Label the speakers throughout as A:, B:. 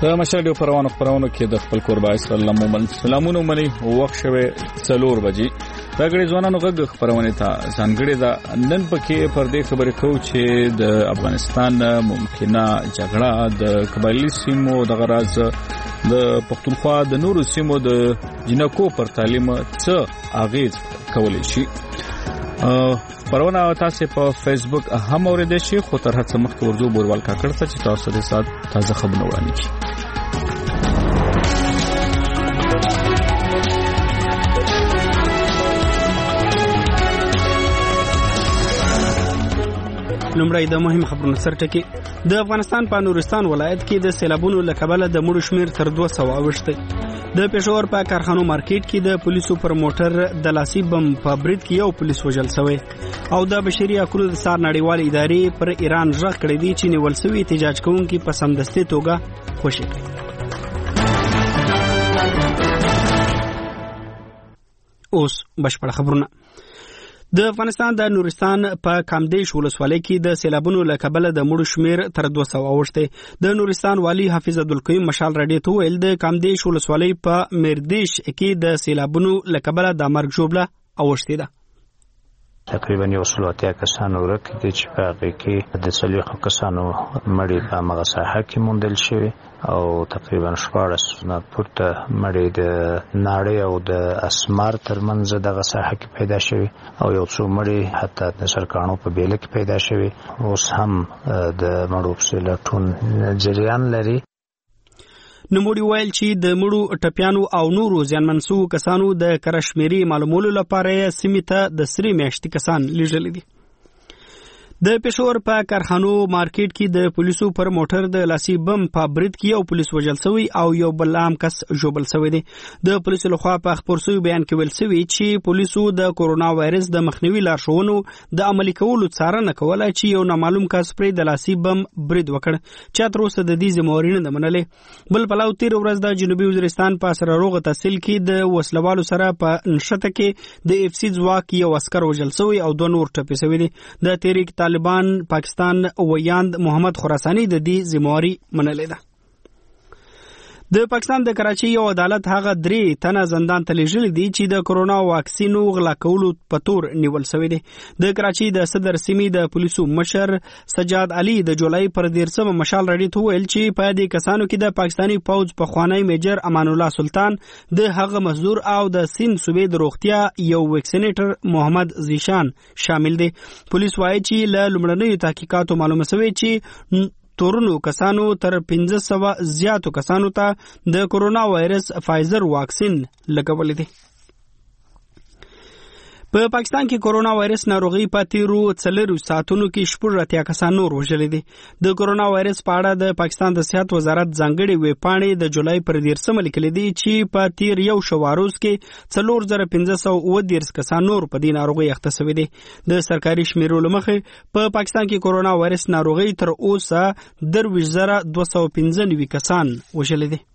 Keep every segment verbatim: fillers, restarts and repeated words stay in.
A: د مشال پروانو پروانو کې د خپل قربا اسرائیل مومن سلامونه مني وخت شوه څلور بجې راګړي ځوانانو غږ خبرونه ته ځانګړي دا نن پکې پر دې خبرې کوو چې د افغانستان ممکنه جګړه د قبایلی سیمو د غراز د پښتونخوا د نورو سیمو د جنکو پر تعلیم څه اغیز کولی شي. پرونه تاسو په فیسبوک هم اوریدئ شي خو تر هڅه مخکې ورځو بوروال کاکړ ته چې تاسو د سات تازه خبرونه وړاندې کړئ.
B: لومړی د مهم خبرونو سرټکی. د افغانستان په نورستان ولایت کې د سیلابونو له کبله د مړو شمیر تر دوه سوه اوښتی. د پېښور په کارخانو مارکیټ کې د پولیسو پر موټر د لاسي بم په برید کې یو پولیس وژل شوی او د بشري حقوقو د سار نړیوال ادارې پر ایران ژغ کړی دی چې نیول شوی احتجاج کوونکي په سمدستي توګه خوشي کړي. اوس بشپړ خبرونه. د افغانستان د نورستان په کامدیش ولسوالۍ کې د سیلابونو له کبله د مړو شمیر تر دوه سوه اوښتی. د نورستان والی حافظ عبدالقیوم مشال راډیو ته ویل د کامدیش ولسوالۍ په میردیش کې د سیلابونو له کبله د مرګ ژوبله اوښتې ده.
C: تقریبا یو سل اتیا کسانو ورک دي چې په هغه کې د څلوېښتو کسانو مړي په همغه ساحه کې موندل شوي او تقریبا شپاړس نه پورته مړي د ناړۍ او د اسمار ترمنځ دغه ساحه کې پیدا شوي او یو څو مړي حتی د سرکاڼو په بیله کې پیدا شوي. اوس هم د مړو پسې لټون جریان لري.
B: نوموړي ویل چې د مړو ټپیانو او نورو زیانمن شوو کسانو د کرشمیري معلومولو لپاره یې سیمې ته د سرې میاشتې کسان لیږلي دي. د پېښور په کارخانو مارکیټ کې د پولیسو پر موټر د لاسي بم په برید کې یو پولیس وژل شوی او یو بل عام کس ژوبل شوی دی. د پولیسو لخوا په خپور شوي بیان کې ویل شوي چې پولیسو د کورونا وایرس د مخنیوي لارښوونو د عملي کولو څارنه کوله چې یو نامعلوم کس پرې د لاسي بم برید وکړ چې تر اوسه د دې ذمہواري نه ده منلې. بل پلاو تیر ورځ د جنوبي وزیرستان په سرروغه تحصیل کې د وسلوالو سره په نښته کې د اف سی ځواک یو عسکر وژل شوی او دوه نور ټپي شوي دي. د تحریک طالبان پاکستان ویاند محمد خراسانی د دې ذمہواري منلې ده. د پاکستان د کراچۍ یو عدالت هغه درې تنه زندان ته لیږلي دي چې د کورونا واکسینو غلا کولو په تور نیول شوي دي. د کراچۍ د صدر سیمې د پولیسو مشر سجاد علي د جولای پر دیرشمه مشال راډیو ته ویل چې په دې کسانو کې د پاکستاني پوځ پخوانی میجر امان الله سلطان د هغه مزدور او د سند صوبې د روغتیا یو ویکسینیټر محمد زیشان شامل دي. پولیس وایي چې له لومړنیو تحقیقاتو معلومه شوې چې تورونو کسانو تر پنځه سوه زیاتو کسانو ته د کورونا وایرس فایزر واکسین لګولې دي. په پاکستان کې کورونا وایرس ناروغي په تیرو څلورو ساعتونو کې شپږ اتیا کسان نور وژلي دي. د کورونا وایرس په اړه د پاکستان د صحت وزارت ځانګړي ویب پاڼې د جولای پر دیرشمه لیکلي دي چې په تیر یو شواروز کې څلور زره پنځه سوه اووه دیرش کسان نور په دې ناروغي اخته شوي دي. د سرکاري شمیرو له مخې په پاکستان کې کورونا وایرس ناروغي تر اوسه درویشت زره دوه سوه پنځه نوي کسان وژلي دي.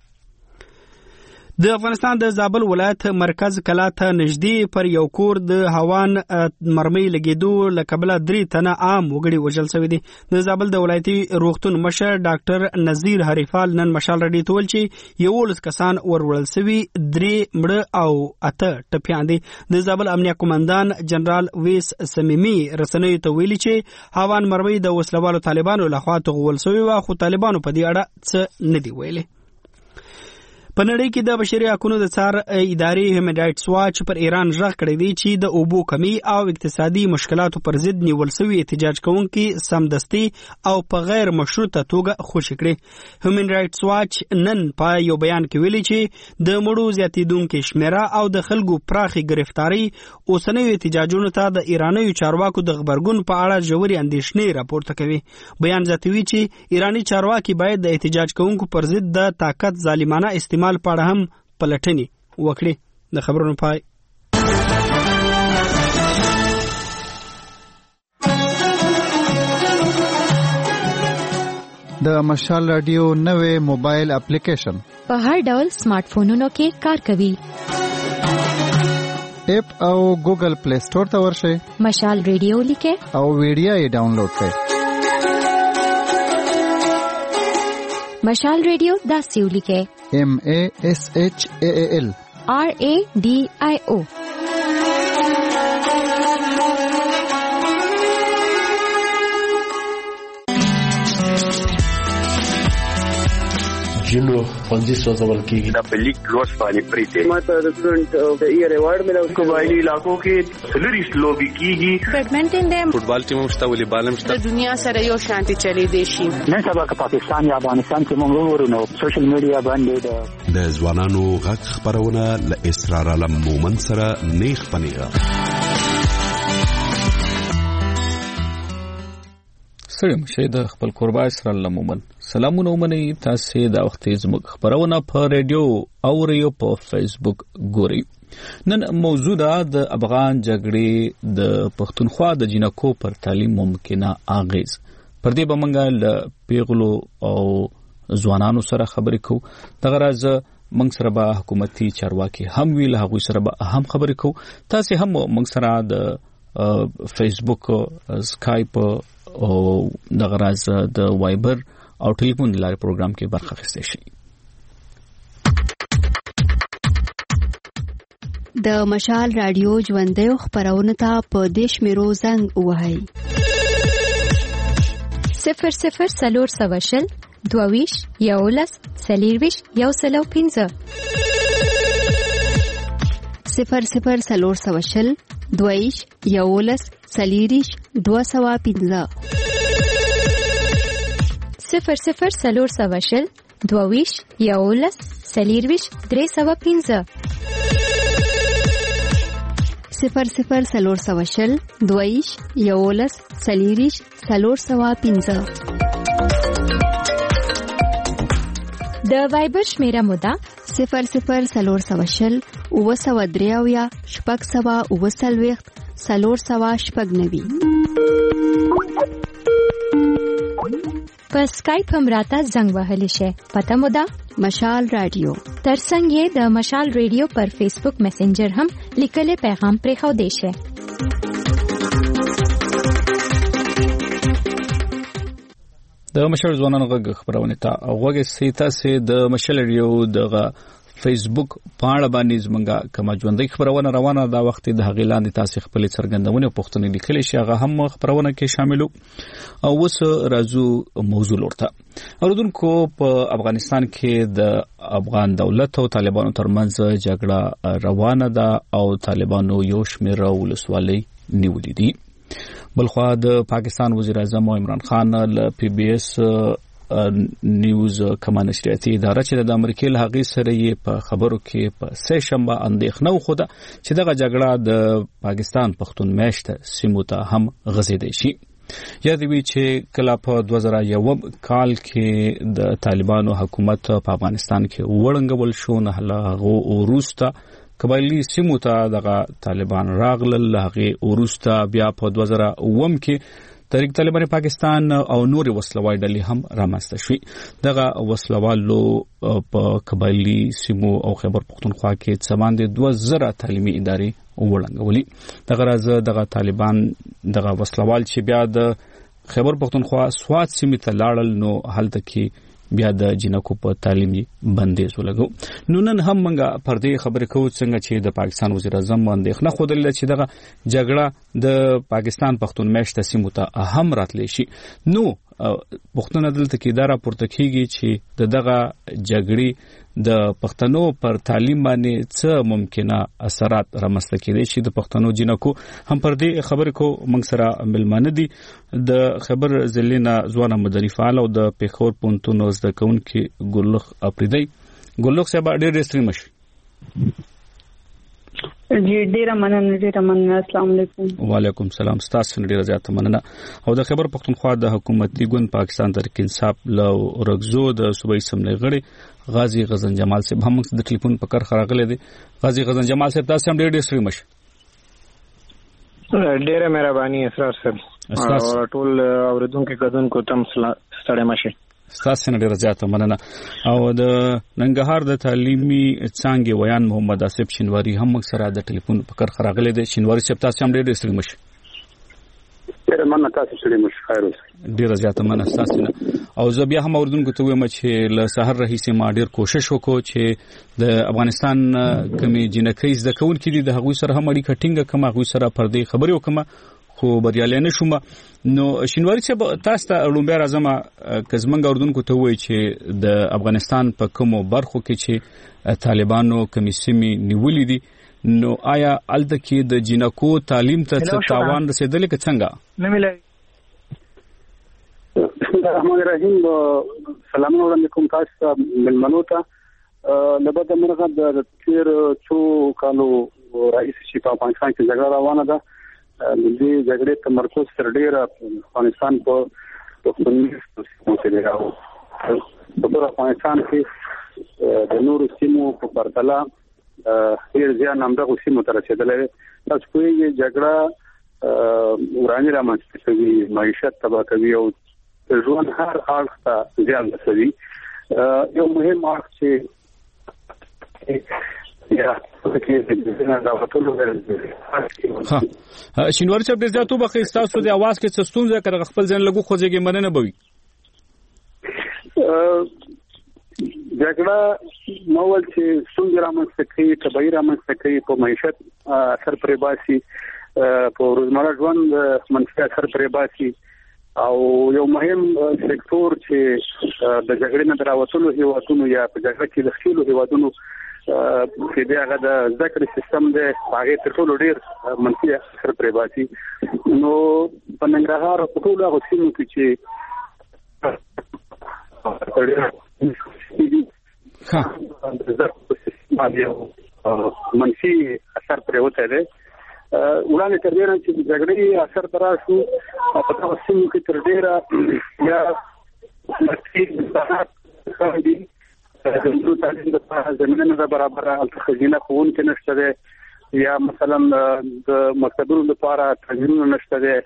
B: د افغانستان د زابل ولایت مرکز کلا ته نږدې پر یو کور د هوان مرمۍ لګېدو له کبله درې تنه عام وګړي وژل شوي دي. د زابل د ولایتي روغتون مشر ډاکټر نذیر حریفال نن مشال راډیو ته ویل چې یولس کسان وروړل شوي، درې مړه او اته ټپیان دي. د زابل امنیه قومندان جنرال ویس سمیمي رسنیو ته ویلي چې هوان مرمۍ د وسلوالو طالبانو لخوا توغول شوې وه خو طالبانو په دې اړه څه نه دي ویلي. په نړۍ کې د بشري حقوقو د څار ادارې هیومن رایټس واچ پر ایران ژغ کړی دی چې د اوبو کمی او اقتصادي مشکلاتو پر ضد نیول شوي احتجاج کوونکي سمدستي او په غیر مشروطه توګه خوشي کړي. هیومن رایټس واچ نن په یو بیان کې ویلي چې د مړو زیاتېدونکې شمیره او د خلکو پراخې ګرفتاري اوسنیو احتجاجونو ته د ایرانیو چارواکو د غبرګون په اړه ژورې اندېښنې راپورته کوي. بیان زیاتوي چې ایراني چارواکي باید د احتجاج کوونکو پر ضد د طاقت ظالمانه استعمال پاړه هم پلټنی وکړي. د خبرونو پای.
D: د مشال رادیو نوې موبایل اپلیکیشن
E: په هر ډول سمارټ فونونو کې کار کوي.
D: اپ او ګوګل پلی سٹور ته ورشئ،
E: مشال رادیو لیکه او
D: ویډیو یې ډاونلوډ کړئ.
E: مشال ریډیو داسې ولیکئ:
D: M A S H A A L
E: R A D I O.
F: جنو خوندې سوځول کېږي.
G: دا په لیک لوس باندې پریته
H: ماته د سټوډنټ د ایئر ایوارډ ملو.
G: قبایلی علاقو کې سلریس لوبي کېږي.
I: بیډمنټن دی،
J: فوټبال ټیم مشته، والیبال مشته.
I: د دنیا سره یو شانتي چلی دی شي.
K: نن سبا که پاکستان یا افغانستان کې موږ ورونو سوشل میډیا باندې
L: د ځوانانو غږ خبرونه ل اسرار علم مومن سره نیخ پنیغه.
A: سلام شه د خپل قربا اسرار علم مومن. سلامونه ومني تاسو د وخت زموږ خبرونه په ریډیو او ریو په فیسبوک ګوري. نن موضوع د افغان جګړې د پښتونخوا د جنکو پر تعلیم ممکنه اغیز. پر دې بمنګ ل پیغلو او ځوانانو سره خبرې کوو. دغه راز موږ سره به حکومتي چارواکي هم ویل، هغه سره به هم خبرې کوو. تاسو هم موږ سره د فیسبوک، اسکایپ او دغه راز د وایبر او ټلیفون لارې پروګرام کې برخه اخیستئ شئ.
M: د مشال رادیو ژوندۍ خبرونه ته په دیش میرو زنګ وهاي
E: صفر صفر سلور سواشل دوویش یولس سلیرویش یو سلو پینځه
M: صفر صفر سلور سواشل دوویش یولس سلیریش دو سوا پینځه
E: صفر صفر سلور سواشل دوویش یولس سلیرویش درې سوا پینځه
M: صفر صفر سلور سواشل دوویش یولس سلیریش سلور سوا پینځه.
E: د وایبر شمیره مودا
M: صفر صفر سلور سواشل اوه سوا دریاویا شپږ سوا اوه څلوېښت سلور سوا شپږ نوي.
E: په سکایپ هم راته زنګ وهلی شي. پته مودا
M: مشال رادیو.
E: ترڅنګ یې د مشال ریډیو پر فیسبوک میسنجر هم لیکلي پیغام پرېښو دی شي.
A: د مشال ځوانانو غږ خبرونه ته غوږی سي. تاسو د مشال ریډیو دغه فیسبوک پاڼه باندې زمونږه کومه ژوندۍ خبرونه روانه دا وخت د هغې لاندې تاسو خپل څرګندونه او پوښتنې لیکلی شي، هغه هم خبرونه کې شاملو. او اوس راځو موضوع لورته. اوردونکو په افغانستان کې د افغان دولت او طالبانو ترمنځ جګړه روانه ده او طالبانو یو شمېر ولسوالۍ نیولې دي. بلخوا د پاکستان وزیر اعظم عمران خان له پی بی اس نیوز کما نشریاتي اداره چې د امریکای له هغې سره یې په خبرو کې په سه شنبه اندېښنه وښوده چې دغه جګړه د پاکستان پښتون میشته سیمو ته هم غځېدی شي. یاد وي چې کله په دوه زره یوم کال کې د طالبانو حکومت په افغانستان کې وړنګول شو، نه له هغو وروسته قبایلي سیمو ته دغه طالبان راغلل. هغې وروسته بیا په دوه زره اووم کې تحریک طالبان پاکستان او نورې وسلوال ډلې هم رامنځته شوې. دغه وسلوالو په قبایلي سیمو او خیبر پختونخوا کې څه باندې دوه زره تعلیمي ادارې وړنګولې. دغه راز دغه طالبان دغه وسلوال چې بیا د خیبر پختونخوا سوات سیمې ته لاړل، نو هلته کې بیا د جنکو په تعلیمي بندیز ولګو. نو نن هم موږ پر دې خبرې کوو څنګه چې د پاکستان وزیر اعظم اندېښنه ښودلې چې دغه جګړه د پاکستان پښتون میشته سیمو ته هم راتلی شي. نو پښتون دلته کې دا راپورته کیږي چې د دغه جګړې د پښتنو پر تعلیم باندې څه ممکنه اثرات رامنځته کېدای شي. د پښتنو جنکو هم پر دې خبرې کوو. موږ سره ملمانه دي د خبر ضلع نه ځوان مدني فعال او د پیښور پوهنتون زده کوونکي ګلخ اپریدی. ګلخ صاحب ډېر ډېر ستړي مشي.
N: جی ډیره مننه ډیره مننه. السلام علیکم. وعلیکم
A: السلام. تاسو ډیره زیاته مننه. او د خبر پښتونخوا د حکومتي ګوند پاکستان تحریک انصاف له رګزو د صوبایي اسمبلی غړي غازی غزن جمال صاحب هم د ټلیفون په کار خراغله دي. غازی غزن جمال صاحب تاسو هم ډیر ډیر ستړي مشي.
O: ډیره مهرباني اسرار صاحب او ټول اوریدونکو کډونکو تم ستړي مشي.
A: ستاسو نه ډیره زیاته مننه. او د ننګرهار د تعلیمي څانګې ویان محمد آصف شینواری هم سره د ټلیفون په کار خراغله دي. شینواری صاحب تاسو هم ډیر ډیر ستړي مشي.
G: ډیره مننه تاسو سره مو خیر اوسئ.
A: ډیره زیاته مننه تاسو نه. او زه بیا هم اوردونکو ته وایم چې له سحر رئیس ما ډیر کوشش وکړو چې د افغانستان کمی جنکۍ زده کوونکي دي د هغوی سره هم اړیکه ټینګه کړم، هغوی سره پردې خبرې وکړم، خو بریالي نه شوم. نو شینواری صاحب تاسو ته لومبیا راځم که زمونږ اوردونکو ته وایي چې د افغانستان په کومو برخو کې چې طالبانو کمی سیمې نیولې دي، نو آیا الته کې د جنکو تعلیم ته څه تاوان رسیدلی که څنګه؟
O: نه ملي.
G: بسم الله الرحمن الرحیم. سلام علیکم تاسو ته ملمنو ته لبد مرغه د تیر څو کالو رئیس چې په افغانستان کې جګړه روانه ده، د دې جګړې تمرکز تر ډیره افغانستان په پښتونخوا کې دی. او په افغانستان کې د نورو سیمو په پرتله ډیر زیان همدغه سیمو ته رسیدلی. تاسو کوی جګړه ورانی رامنځته کوي، معیشت تباه کوي او ژوند هر اړخ ته زیان رسوي. یو مهم اړخ چې یا
A: ها شینواری صاحب ډیر زیاتو بخې تاسو د आवाज کې څه ستونزه کړه خپل ځین لګو خوځيږي مننه بوي.
G: جګړه نوول چې څنګه رامنځته کوي، تبعی رامنځته کوي، په معیشت اثر پرې باسي، په روزمره ژوند منفي اثر پرې باسي. او یو مهم سکتور چې د جګړې نه دراوتلو هیوادونو یا په جګړه کې د خېلو هیوادونو چې دا هغه د ذکر سیستم د هغه تر ټولو ډیر منفي اثر پرې باسي. نو په ننګرهار په ټولو هغه سیمو کې چې منفي اثر پرې وته ده. وړاندې تر ډیره چې جګړې اثر تر شو په تاسو سیمو کې تر ډیره یا مستقیم دي د نورو تعلیم لپاره زمینه نه برابر التخزینه قوون کې نشته ده، یا مثلا د مکتبونو لپاره تجهیزونه نشته ده.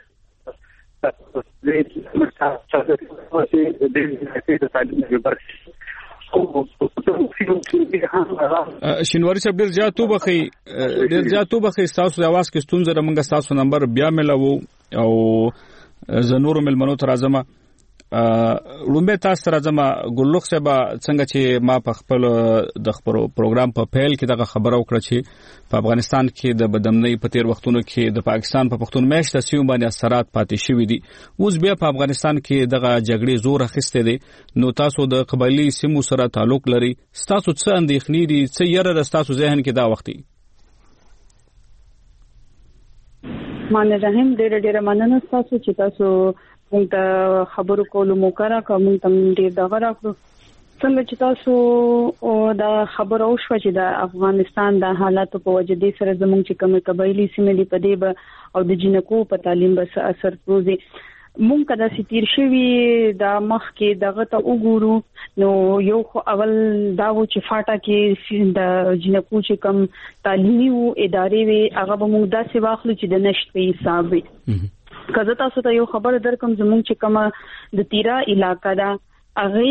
A: شینواری صاحب ډیر زیاتو بخي ډیر زیاتو بخي تاسو د आवाज کې ستونزه رمنګ تاسو نمبر بیا ملو او زنور ملمنو تر ازمه لومبه تاسو تر ازمه ګلوخ صاحب څنګه چې ما په خپل د خبرو پروګرام په پیل کې دغه خبره وکړه چې په افغانستان کې د بدامنۍ په تیر وختونو کې د پاکستان په پښتون مېشت سیمو باندې اثرات پاتې شوې دي. اوس بیا په افغانستان کې دغه جګړې زور اخیسته دي. نو تاسو د قبایلی سیمو سره تعلق لري، تاسو څه اندېښنې دي، څه یره د تاسو ذهن کې دا وختي؟
N: مان رحیم ډېر ډېر مننه تاسو چې تاسو موږ ته خبرو کولو موقع راکړه، موږ ته ډېر دغه راکړو. څنګه چې تاسو دا خبره وشوه چې د افغانستان د حالاتو په وجه دې سره زموږ چې کومه قبایلی سیمې دي په دې به او د جنکو په تعلیم به اثر پروزي. مونږ کدا سیتیر شوی د مخ کې دغه ته وګورو نو یو خو اول دا و چې فاټا کې د جنکو چې کوم تعلیمي او ادارې وي هغه به موږ داسې واخلو چې د نشټ په حساب وي. کله تاسو ته یو خبر درکم زموږ چې کومه د تیرا علاقہ دا هغه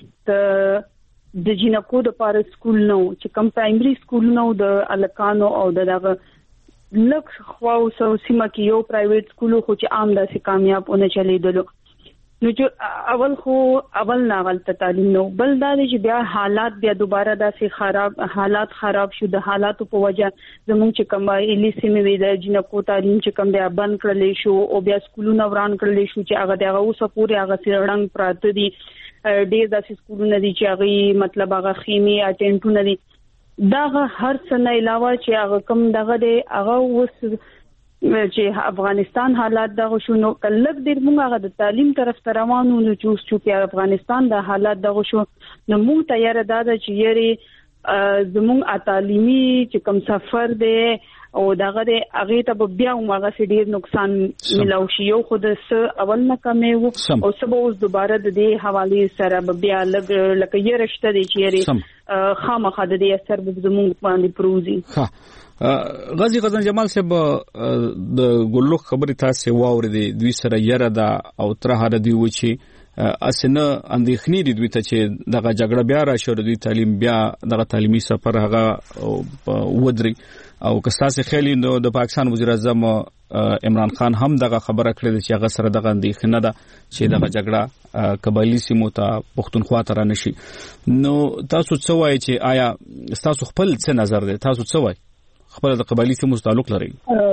N: کې د جنکو د پاره سکول نو چې کوم پرایمري سکول نو د الکانو او دغه لک خواو سو سیمه کې یو پرایویټ سکول خو چې عام داسې کامیاب ونه چلیدلو. نو چې اول خو اول ناغلط تعلیم نو بل دا چې بیا حالات بیا دوباره داسې خراب حالات خراب شو. د حالاتو په وجه زموږ چې کومه الی سیمه وی د جنکو تعلیم چې کوم بیا بند کړل شو او بیا سکولونه وران کړل شو چې هغه دغه اوسه پورې هغه سرړنګ پراته دي. ډېر داسې سکولونه دي چې هغه مطلب هغه خیمه اټینټونه دي. دا هر څه نه علاوه چې هغه کوم دغه دی هغه وس چې افغانستان حالات دغه شو نو کلک ډېر موږ هغه د تعلیم طرف ته روانو نو چې چې افغانستان د حالات دغه شو نو موږ تیار ده چې یری زموږ تعلیمي چې کوم سفر دی او دغه د هغه ته بیا موږ سره ډیر نقصان ملو شي یو خود س اول نه کمې وو او سبا اوس دوباره د دې حواله سره بیا لګ لکه یې رشته دي چې یری خامخا د دې اثر به زموږ باندې پروزي.
A: ها غازی غزن جمال صاحب د ګلوخ خبرې تاسو واورېدې دوی سره یره دا او تر هر دی و چې اسنه اندېخنې دي دوی ته چې دغه جګړه بیا راشي او دوی تعلیم بیا دغه تعلیمي سفر هغه ودري. او کستاسه خېلی نو د پاکستان وزیر اعظم عمران خان هم دغه خبره کړې چې هغه سره دغه اندېښنه ده چې دغه جګړه قبایلی سیمو ته پښتونخوا ته رانشي. نو تاسو څه وایي چې آیا تاسو خپل څه نظر دی؟ تاسو څه وایي خپل د قبایلی سیمو تعلق لري؟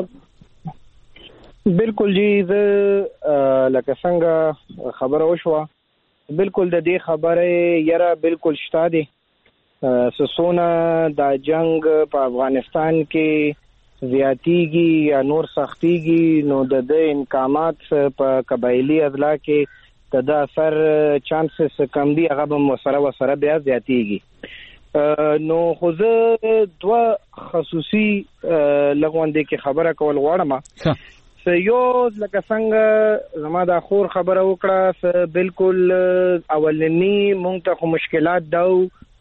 O: بالکل جی زه لکه څنګه خبره وشوه بالکل د دې خبره یره بالکل شته دي. سسونه د جنگ په افغانستان کې زیاتیږي یا نور سختیږي نو د د انقامات په قبایلی اضلاع کې د اثر چانسز کم دي هغه به سره و سره بیا زیاتیږي. نو خو زه دوه خصوصي لغونده کې خبره کول غواړم. یو لکه څنګه زما د خور خبره وکړه بالکل اولنی مونږ ته خو مشکلات داو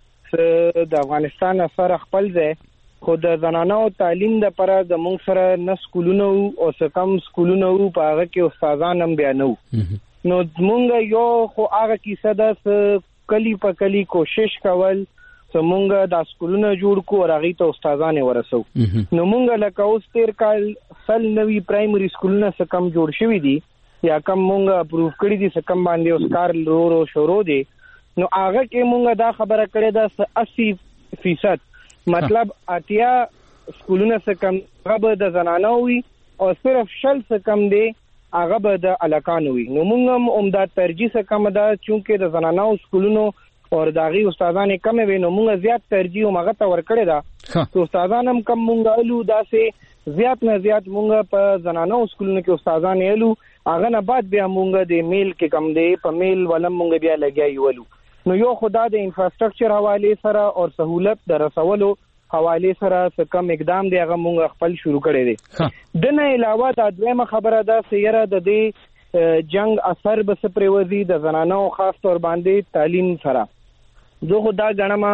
O: د افغانستان سره خپل ځای خو د زنانو تعلیم د پره د مونږ سره نه سکولونه او څه کم سکولونه وو په هغه کې استادان هم بیا نه وو. نو مونږ یو خو هغه کیسه ده کلی په کلی کوشش کول چې مونږ د سکولونه جوړ کو او هغه ته استادان ورسو. نو مونږ لکه اوس تیر کال سل نوي پرایمري سکولونه څه کم جوړ شوي دي یا کم مونږ اپروو کړی دي څه کم باندې اوس کار لورو شروع دي. نو هغه کې مونږ دا خبره کړې ده اسی فیصد مطلب اتیا سکولونه څه کم هغه د زنانو وي او صرف شل څه کم دي هغه به د الکانو وي. نو مونږ هم عمده ترجیح څه کم ده چونکه د زنانو سکولونو او داغي استادان کم وي نو مونږ زیات ترجیح هغه ته ورکړې ده چې استادان هم کم مونږ الو داسې زیات نه زیات مونږ په زنانو سکولونو کې استادان الو هغه نه بعد بیا مونږ د میل کې کم دی په میل ولم مونږ بیا لګیا یولو. نو یو خدا د انفراستراکچر حواله سره او سہولت د رسولو حواله سره څه کم اقدام دی هغه مونږ خپل شروع کړی دی. د نه علاوه د دویمه خبره ده سیره د دې جنگ اثر به سپریوزی د زنانو خاص تور باندې تعلیم سره زه خدا غنما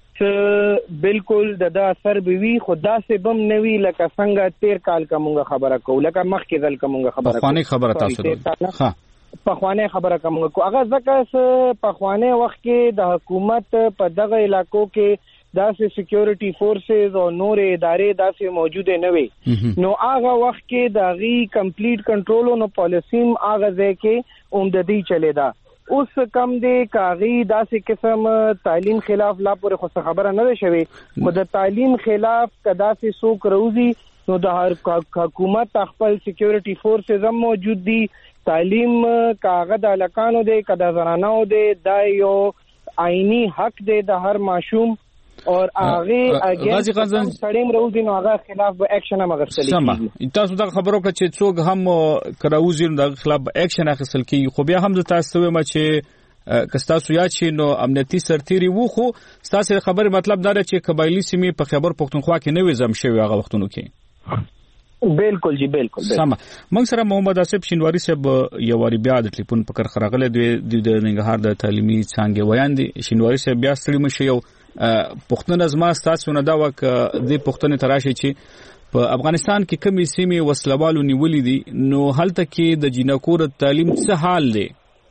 O: چې بالکل د اثر به وی خدا سه بم نوی لکه څنګه تیر کال کومه خبره کو لکه مخکې ځل کومه خبره
A: په خوانه خبره تاسو ها
O: په خوانه خبره کومه کو هغه ځکه په خوانه وخت کې د حکومت په دغه علاقو کې داسې سکیورټي فورسز او نور ادارې داسې موجوده نه وي. نو هغه وخت کې د غي کمپلیټ کنټرول او پالیسیم هغه ځکه اومددي چلیدا. اوس کم دی کاغی داسې قسم تعلیم خلاف لا پورې خو خبره نه شوي خو د تعلیم خلاف کدا سي سوک روزي نو د هر حکومت خپل سکیورټي فورسز هم موجود دي. تعلیم کاغه د لکانو دی کدا زنانو دی دا یو آئینی حق دی د هر معشوم اور هغه
A: غازی خان
O: سړیم روزي نو هغه خلاف به اکشن هم غوښتل
A: کیږي. تاسو دا خبرو کړه چې څوک هم کراوزي نو د خلاف اکشن اخیستل کیږي خو بیا هم د تاسو ما چې کستاسو یا چې نو امنیتي سرتيري وو خو تاسو خبره مطلب دا چې قبایلی سیمې په خبر پښتونخوا کې نوې زم شوی هغه وختونو کې.
O: بالکل جی بالکل
A: سم. موږ سره محمد اسف شینواری صاحب یو واری بیا د ټلیفون په کر خراغله د ننګرهار د تعلیمي څنګه ویاندي شینواری صاحب بیا ستړي مشه یو پښتون ازما تاسو نه دا وک د پښتون تراشي چې په افغانستان کې کمی سیمې وسلوالو نیولې دي نو هلته کې د جنکور تعلیم څه حال دی؟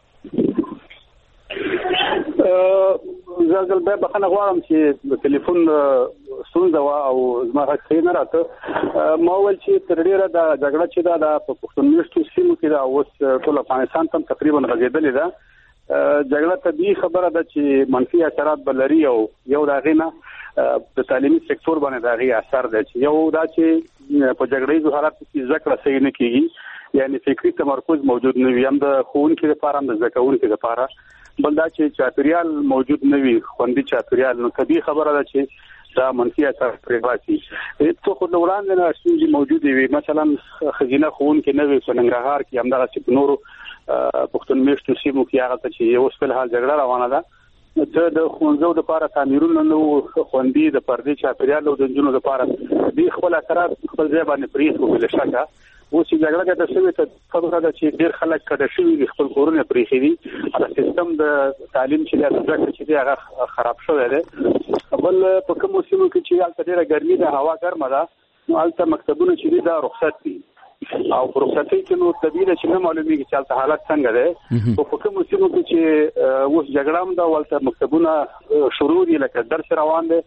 G: زه ځل به بخنه غواړم چې د ټلیفون ستونزه وا او زما غږ نه راته ما ول چې تر ډیره د جګړه چې دا د پښتون میشتو سیمو کې دا اوس ټول افغانستان ته تقریبا غځېدلې ده. جګړه طبيعي خبره ده چې منفي اثرات بلري او یو دا غینه د تعلیمي سکتور باندې دا غي اثر ده چې یو دا چې په جګړې حالت کې ذکر صحیح نه کیږي یعنی فکری تمرکز موجود نه وي هم د خوونکو لپاره هم د ځکهونکو لپاره بل دا چې چاپیریال موجود نه وي خوندي چاپیریال نو طبيعي خبره ده چې دا منفي اثر پرېږدي. ته خو د وړاندې نه شي موجود وي مثلا خزینه خوونکو نه وي په ننګرهار کې هم دا چې نورو پښتون میشتو سیمو کې هغه چې اوس په حال جګړه روانه ده د خونځو د لپاره تعمیرونه نو خوندي د پردي چاپیریال او د جنونو لپاره د خپل اثرات خپل ځای باندې پریښو بل شکه اوس چې جګړه کې د شوی ته خبره ده چې ډیر خلک کډه شوی خپل کورونه پریښي دي دا سیستم د تعلیم چې د ځکه چې هغه خراب شوی دی. بل په کوم سیمو کې چې هلته ډیره ګرمي ده هوا ګرمه ده نو هلته مکتبونه چې دا رخصت دي او رخصتي کې نو طبيعي چې نه معلومیږي چې هلته حالت څنګه ده. په کوم سیمو کې چې اوس جګړه هم ده ولته مکتبونه شروع دي لکه درس روان دي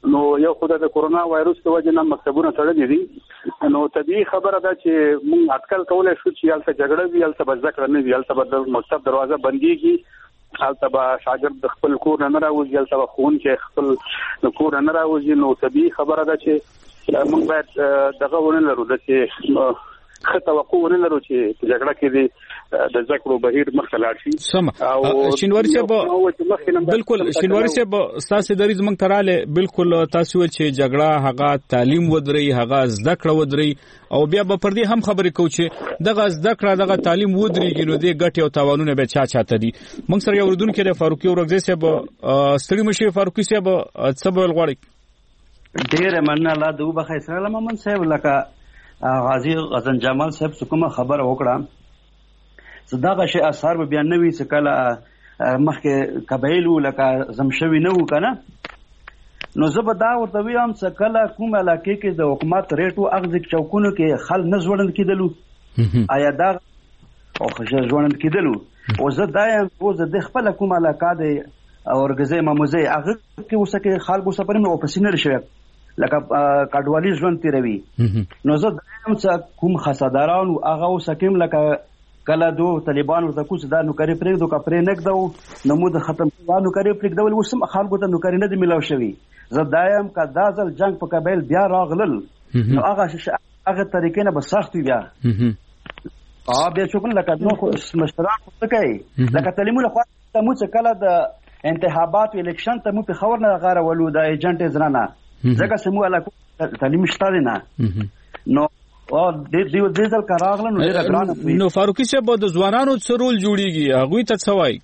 G: نو یو خدای د کورونا وایروس د وجه نه مکتبونه تړلي دي نو طبيعي خبره ده چې موږ اټکل کولای شو چې یالته جګړه وي یالته به ذکر نه وي یالته به د مکتب دروازه بنديږي یالته به شاګرد خپل کور نه راوځي یالته به خون کې خپل کور نه راوځي نو طبيعي خبره ده چې موږ باید دغه ونه لرو چې خطه وقوع نه لرو چې جګړه کې دي د ذکر بهیر مخه لاړ شي
A: سم شینواری صاحب بالکل شینواری صاحب تاسو دریز موږ تراله بالکل تاسو چې جګړه هغه تعلیم ودري هغه ذکر ودري او بیا په پردي هم خبرې کو چې دغه ذکر دغه تعلیم ودريږي نو د ګټي او تاوانونه به چا چاته دي موږ سره یو ردون کې د فاروقي اورغزي صاحب ستړي مشي فاروقي صاحب څه بل غواړي
J: ډېر مننه الله دوه بخیر سره محمد صاحب لکه غازی غزن جمال صاحب څومره خبر وکړه صداغه شی اثر به بیان نوي څه کله مخکې قبایل لکه زمشوي نه وکنه نو زه به دا ورته ویم څه کله کوم علاقې کې د حکومت ریټو اغزک چوکونو کې خل نه ځوړند کېدلو آیا دا او خشه ځوړند کېدلو او زه دا یم او زه د خپل کوم علاقې د اورګزې ماموزې هغه کې اوسه کې خلکو سفر مې او پسینه شوی لکه کډوالي ژوند تیروي نو زه دا یم څه کوم خساداران او هغه اوسه کې لکه کله دو طالبان ورته کوڅ دا نوکری پرېږدو کا پرې نګدو نو مو د ختم دا نوکری پرېږدول وسم خلکو ته نوکری نه دی ملاو شوی زه دایم کا دازل جنگ په قبایل بیا راغلل نو هغه هغه طریقې نه به سخت بیا ا بیا شکر لکه نو مشترک څه کوي لکه تعلیمونه خو ته مو څه کله د انتخابات الیکشن ته مو په خبر نه غاره ولو د ایجنټ زرانه ځکه سمو علاقه تعلیم شته نه نو او د دې د ځل کاراغله نو ډېر ګران
A: نو فاروقي صاحب د ځوانانو څه رول جوړیږي هغه ته څه وایي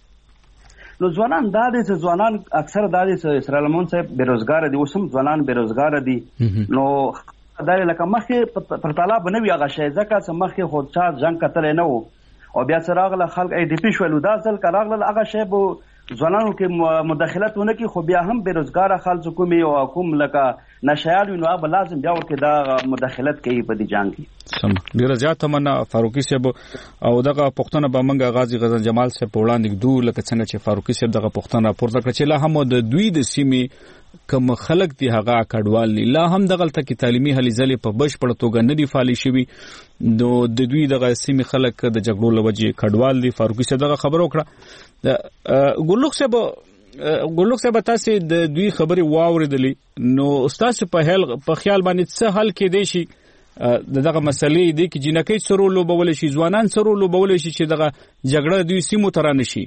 J: نو ځوانان دا دي چې ځوانان اکثر دا دي چې اسرائیل مون صاحب بیروزګار دي اوسم ځوانان بیروزګار دي نو دا لکه مخه پر طالب نه وی هغه شی ځکه چې مخه خود چا جنگ کتل نه وو او بیا سراغله خلک ای ډی پی شول دا ځل کاراغله هغه شی بو ځوانانو کې مداخلت ونه کی خو بیا هم بیروزګار خلک کومي او حکومت لکه نشایل نو به لازم بیا ورته دا مداخلت کوي په دې جنگ کې
A: سم ډیر زیات مننه فاروقي صاحب او دغه پښتنه به منګه غازی غزن جمال صاحب په وړاندې دوه لکه څنګه چې فاروقي صاحب دغه پښتنه پورته کړ چې لا هم د دوی د سیمې کوم خلک دي هغه کډوال لا هم دغه تل کې تعلیمي هلي ځلې په بشپړ توګه نه دی فعال شوی نو د دوی دغه سیمې خلک د جګړو لوجه کډوال دي فاروقي صاحب دغه خبر وکړه د ګلوخ صاحب ګلوخ صاحب تاسو د دوی خبري واوریدلې نو استاد په حل په خیال باندې څه حل کې دی شي دغه مسلې دي چې جنکې سره لوبول شي ځوانان سره لوبول شي چې دغه جګړه دوی سیمو ترانه شي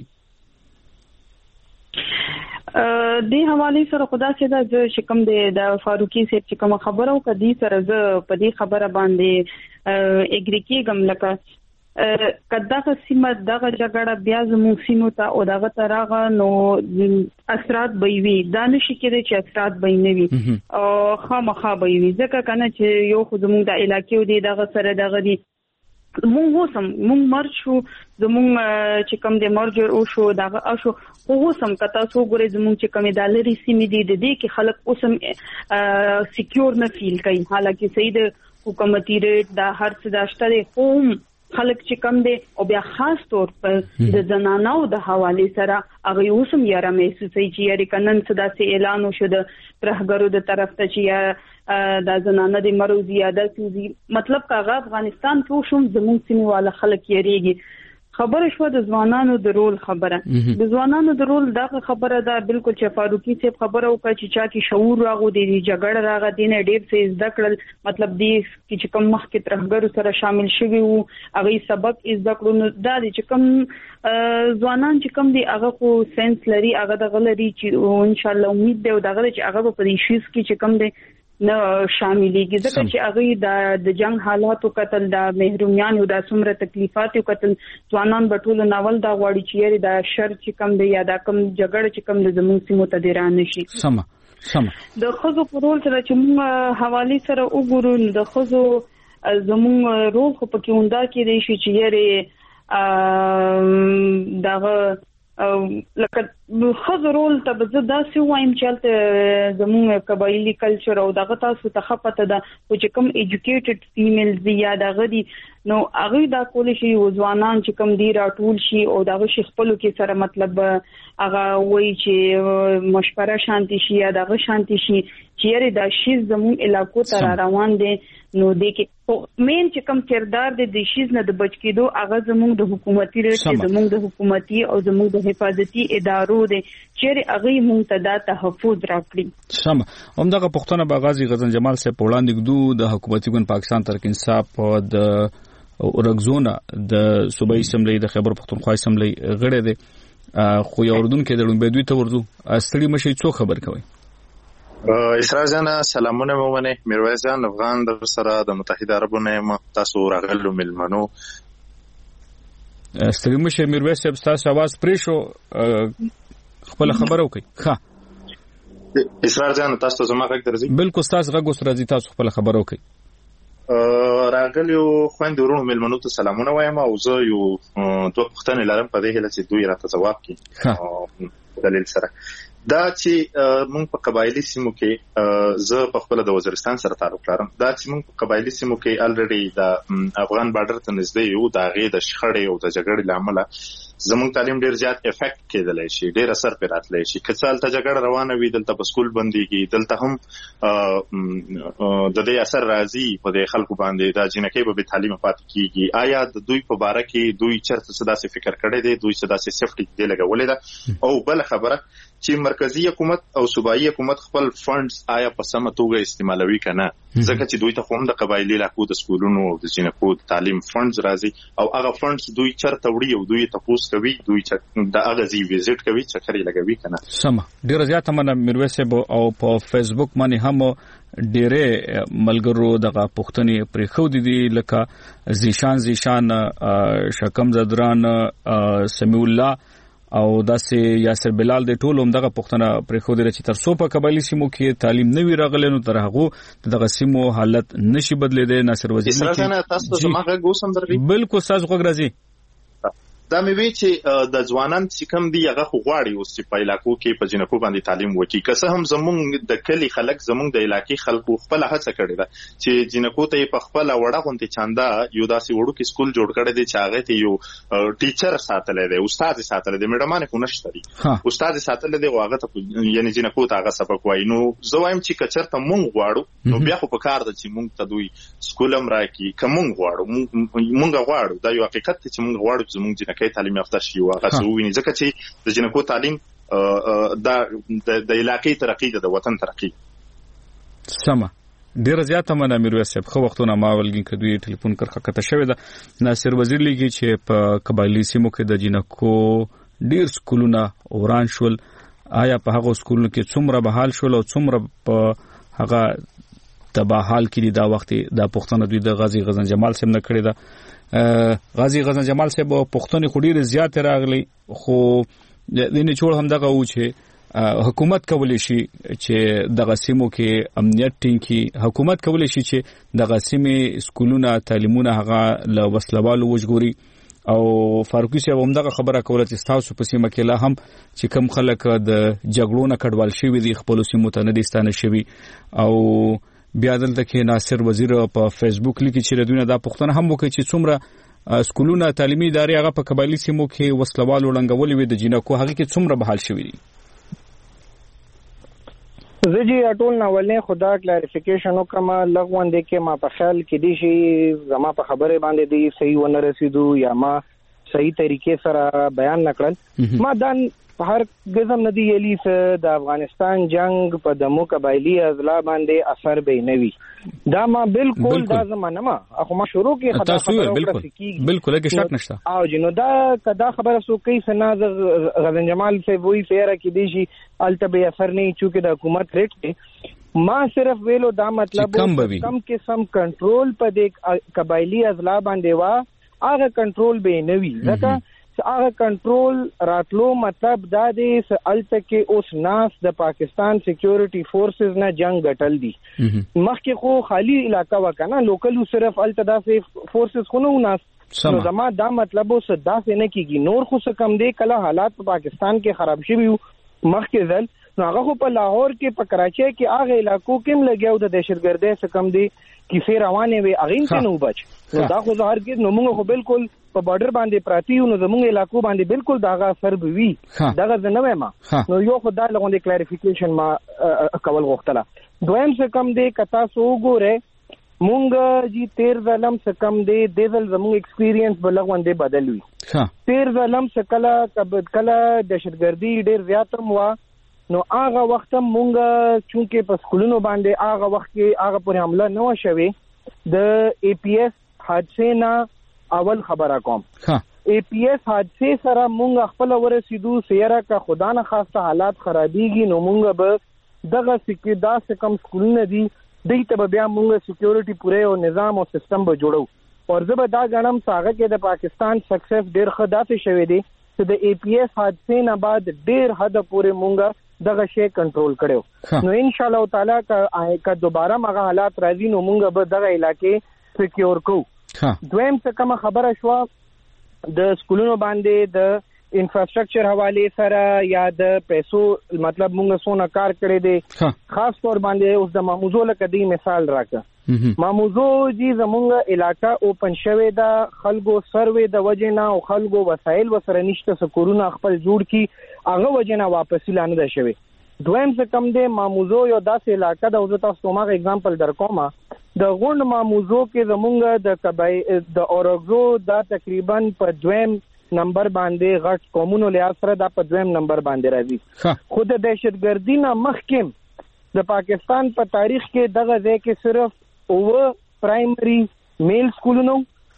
N: د حواله سره خدا سي دا چې کوم د فاروقي صاحب چې کوم خبرو کدي سره ز په دې خبره باندې اګری کېږم لکه کداغه سیمه دغه جګړه بیا زموږ سیمو ته او دغه ترغه نو اثرات به وي دا نشي کېدای چې اثرات به نه وي او خامخا به وي ځکه کنه چې یو خو زموږ د علاقې دی دغه سره دغه دی مونږ وسم مونږ مرچ شو زموږ چې کوم د مرجر او شو دغه او شو خو وسم کته سو ګورې زموږ چې کوم د لری سیمې دي د دې کې خلک وسم سکیور نه فیل کوي حالکه سید حکومتي ریټ دا هر څه داشته قوم خلک چې کم دي او بیا خاص طور پر د زنانو د حواله سره هغه اوسم یاره محسوسي چې یاري کنن صدا سي اعلان وشو د پرهګرو د طرف ته چې د زنانه د مرو زیاده سوزي مطلب کاغه افغانستان کې شوم زموږ سیمه والا خلک یریږي خبره شو د ځوانانو د رول خبره د ځوانانو د رول دا خبره ده بالکل چې فاروقي صاحب خبره وکړه چې چا کې شعور راغو دي جګړه راغی دینه ډېر څه زده کړل مطلب دی چې کوم مخ کې ترهګرو سره شامل شوي وو هغه سبق زده کړو نو دا چې کوم ځوانان چې کوم دي هغه خو سنس لري هغه د غلري چې ان شاء الله امید دی او دا غل چې هغه په دې شیز کې چې کوم دي نه شاملېږي ځکه چې هغه د جنگ حالاتو قتل د محرومیان او د څومره تکلیفات او قتل ځوانان بټول ناول دا غواړي چې دا شر چې کم دی یا دا کم جګړه چې کم د زموږ سیمو ته دی رانه شي
A: سم سم د
N: خزو په رول سره چې موږ حواله سره وګورو د خزو زموږ رول خو پکې وندا کې دی چې یې دغه لکه خزر رول ته به داسې وایم چې الته زموږ قبایلی کلچر او دغه تاسو ته خپته ده چې کوم ایجوکیټډ فیمیلز دی یا دغه دي نو هغه دا کول شي ځوانان چې کوم دی راټول شي او دغه شي خپل کې سره مطلب هغه وایي چې مشوره شانتي شي یا دغه شانتي شي چې یاره دا شی زموږ علاقو ته روان دي نو د کې مین چې کوم کردار د دې شیز نه د بچ کېدو هغه زموږ د حکومتي رئیس زموږ د حکومتي او زموږ د حفاظتي ادارو د چیرې هغه مونږ ته د تحفظ راکړي.
A: سم همدغه پښتنه باغازي غزن جمال صاحب په وړاندې کېدو د حکومتي ګوند پاکستان ترک انصاف د اورګزونه د صوبایي اسمبلی د خیبر پختونخوا اسمبلی غړي دي خو یو اردن کې د لومبي دوی ته ورځو استړي مشي څو خبر کوي.
P: اسرار جان سلامونه مو ونه میرویس جان افغان در سره د متحده عربو نه تاسو راغلو ملمنو
A: استړي مشي میرویس صاحب تاسو आवाज پرې شو خپل خبرو کوي. ښه
P: اسرار جان تاسو زما غږ درځي؟
A: بالکل تاسو غږ اوس راځي تاسو خپل خبرو کوي.
P: راغلیو خويند ورونو ملمنو ته سلامونه وایم او زه یو دوه پښتنې لرم په دې هله چې دوی راته جواب کړي دلیل سره دا چې مونږ په قبایلی سیمو کې زه په خپل د وزیرستان سره تعلق لرم دا چې مونږ په قبایلی سیمو کې الریډي د افغان بارډر ته نږدې یو د غې د شخړې او د جګړې لامل زموږ تعلیم ډیر زیات افیکټ کېدلی شي ډیر اثر پې راتلی شي که څه هلته جګړه روانه وي دلته په سکول بندېږي دلته هم د دې اثر راځي په دې خلکو باندې دا جنکۍ به بې تعلیمه پاتې کېږي آیا د دوی په باره کې دوی چېرته څه داسې فکر کړی دی دوی څه داسې سیفټي دې لګولې ده او بله خبره چې مرکزی حکومت او صوبایي حکومت خپل فنډز آیا په سمه توګه استعمالوي که نه ځکه چې دوی ته خو هم د قبایلي علاقو د سکولونو او د جنکو د تعلیم فنډز راځي او هغه فنډز دوی چېرته وړي او دوی تپوس کوي دوی د هغه ځای ویزټ کوي چکر یې لګوي که نه.
A: سمه ډېره زیاته مننه میرویس صاحب او په فیسبوک باندې هم ډېرې ملګرو دغه پوښتنې پرېښودې دي لکه زیشان زیشان شکم زدران سمیع الله او داسې یاسر بلال د ټولو هم دغه پښتنه پرېښودله چې تر څو په قبایلي سیمو کې تعلیم نه وي راغلی نو تر هغو دغه سیمو حالت نشي بدلېدی. ناصر وزیر بالکل ستاسو غږ راځي.
P: دا مې وی چې د ځوانان چې کم دي هغه خو غواړي اوس چې په علاقو کې په جنکو باندې تعلیم وکړي که څه هم زمونږ د کلي خلک زمونږ د علاقې خلکو خپله هڅه کړې ده چې جنکو ته یې په خپله وړه غوندې چانده یو داسې وړوکي سکول جوړ کړی دی چې هغې ته یو ټیچر ساتلی دی استاد یې ساتلی دی میډمانې خو نشته دي استاد یې ساتلی دی او هغه ته یعنې جنکو ته هغه سبق وایي نو زه وایم چې که چېرته مونږ غواړو نو بیا خو په کار ده چې مونږ ته دوی سکول هم راکړي که مونږ غواړو مونږ غواړو دا یو حقیقت دی چې مونږ غواړو چې زمونږ جنکۍ تعلیم یافته شي او هغه څه وویني ځکه چې د جنکو تعلیم د علاقې ترقي ده د وطن ترقي.
A: سمه ډېره زیاته مننه میرویس صاحب ښه وختونه ما ولګي که دوی ټلیفون کرښه کته شوې ده. ناصر وزیر لیکي چې په قبایلي سیمو کې د جنکو ډېر سکولونه وران شول آیا په هغو سکولونو کې څومره بحال شول او څومره په هغه تباحال کې دا وخت دا پښتنه دوی د غازي غزن جمال صاحب نه کړې ده. غازي غزن جمال صاحب پښتنې خو ډېرې زیاتې راغلی خو د نچوړ هم دغه و چې حکومت کولی شي چې دغه سیمو کې امنیت ټینګ کړي حکومت کولی شي چې دغه سیمې سکولونه تعلیمونه هغه له وسلوالو وژغوري او فاروقي صاحب هم دغه خبره کوله چې ستاسو په سیمه کې لا هم چې کم خلک د جګړو نه کډوال شوي دي خپلو سیمو ته نه دي ستانه شوي او بیا دلته کې ناصر وزیر په فیسبوک لیکي چې دوی نه دا پوښتنه هم وکړي چې څومره سکولونه تعلیمي ادارې هغه په قبایلي سیمو کې وسلوالو ړنګولې وي د جنکو هغې کې څومره بحال شوي دي.
O: زه چې ټول ناولنې خدا کلاریفیکیشن وکړم لږ غوندې کې ما په خیال کې دي چې زما په خبرې باندې دی صحیح ونه رسېدو یا ما صحیح طریقې سره بیان نه کړل ما دا په هر قسم ندی یلی څه د افغانستان جنگ په دمو قبایلی اضلاع باندې اثر به نه وي دا ما بالکل دا زمانه ما اخو ما شروع کې خطا خبره
A: بالکل بالکل هیڅ شک نشته
O: او جنو دا کدا خبره سو کوي سنا غزن جمال سے وہی فیرا کې دی شي التبه اثر نه چونکه د حکومت ریټ دی ما صرف ویلو دا مطلب کم قسم کنټرول په دې قبایلی اضلاع باندې وا هغه کنټرول به نه وي ځکه هغه کنټرول راتلو مطلب دا دی الته کې اوس ناس د پاکستان سکیورټي فورسز نه جنگ غټل دي مخکې خو خالی علاقہ وکنه لوکل صرف الته داسې فورسز خو نه ناس نو زما دا مطلب اوس داسې نه کیږي. نور خو څه کم دی کله حالات په پاکستان کې خراب شوي وو مخکې ځل، نو هغه خو په لاهور کې په کراچۍ کې هغه علاقو کې هم لګیاو د دهشتګردۍ څه کم دی کیسې روانې وي هغې ته نه وبچ. نو دا خو زه هرګز نو موږ خو بالکل په بارډر باندې پراته یو، نو زموږ علاقو باندې بالکل د هغه اثر به وي، دغه زه نه وایم. نو یو خو دا لغوندې کلیریفیکیشن ما کول غوښتله. دویم څه کم دی که تاسو وګورئ مونږ جی تیر ځلم څه کم دی دې ځل زموږ ایکسپیرینس به لغوندې بدل وي. تیر ځلم څه کله کله دهشتګردي ډېر زیات هم وه، نو هغه وخت هم مونږ چونکې په سکولونو باندې هغه وخت کې هغه پورې حمله نه وه شوې، د ای پی ایس حادثې نه اول خبره کوم. ای پی ایس حادثې سره مونږ خپله ورسېدو سیاره که خدا نه خواسته حالات خرابېږي نو مونږ به دغه سکې دا څه کم سکولونه دي دې ته به بیا مونږ سکیورټي پوره او نظام او سیستم به جوړو. او زه به دا ګڼم چې هغه کې د پاکستان سکسس ډېر ښه داسې شوی دی چې د ای پی ایس حادثې نه بعد ډېر حده پورې مونږ دغه شی کنټرول کړو. نو ان شاء الله تعالی که دوباره هغه حالات راځي نو مونږ به دغه علاقې سکیور کوو. دویم څه کومه خبره شوه د سکولونو باندې د انفراستراکچر حواله سره یا د پیسو مطلب مونږ سونه کار کړی دی، خاص طور باندې اوس د ماموزو لکه دی مثال راکړه. ماموزو جی زمونږ علاقه اوپن شوی دا خلکو سروې د وجې نه او خلکو وسایل وسره نشته سکورونه خپل جوړ کی هغه وجې نه واپسی لانه ده شوی. دویم څه کم دی ماموزو یو داسې علاقه ده، زه تاسو ته ماغه اگزامپل در کوم. د غونډ ماموزو کې زمونږ د کبای د اورګزو دا تقریبا په دویم نمبر باندې غټ قومونو لحاظ سره دا په دویم نمبر باندې راځي. خو د دهشتګردي نه مخکې د پاکستان په تاریخ کې دغه ځای کې صرف اوه پرایمري میل سکولونو،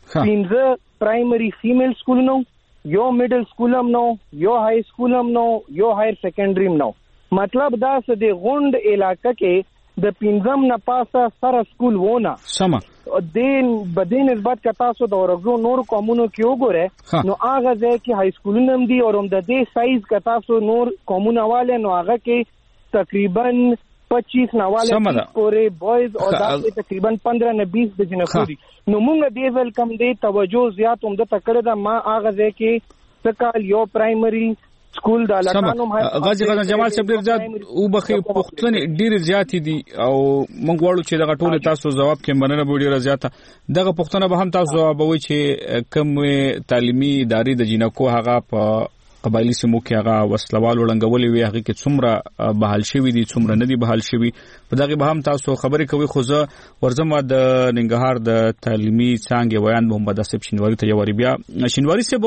O: پنځه پرایمري فیمیل سکولونو، یو میډل سکول هم نو، یو های سکول هم نو، یو هایر سیکنډري هم نو. مطلب دا چې د غونډ علاقه کې د پنځم نه پاسه سره سکول وونه
A: سم
O: دین بدین نسبت که تاسو د اورګزو نور قومونو کې وګورئ نو هغه ځای کې های سکولونه هم دي او هم د دې سایز که تاسو نور قومونه واله نو هغه کې تقریبا پچیس نواله پورې بوایز او دا تقریبا پندرہ نه بیس د جنکو دي. نو مونږ دې ځل کم دی توجه زیات هم د تکړه د ما هغه ځای کې سکال یو پرایمري سکول د لکانو
A: غازی غزن جمال صاحب ډیر زیات او بخي پښتنې ډیر زیات دي او موږ وړو چې دغه ټول تاسو جواب کې مننه به ډیر زیاته دغه پښتنه به هم تاسو جوابوي چې کوم تعلیمي ادارې د جنکو هغه په قبایلی سیمو کې هغه وسلوال وړنګولې وي هغه کې څومره بحال شوی دي څومره نه دي بحال شوی په دغه به هم تاسو خبرې کوي. خو زه ورځم د ننګرهار د تعلیمي څنګه بیان محمد اسف شینواری ته یو بیا شینواری سیب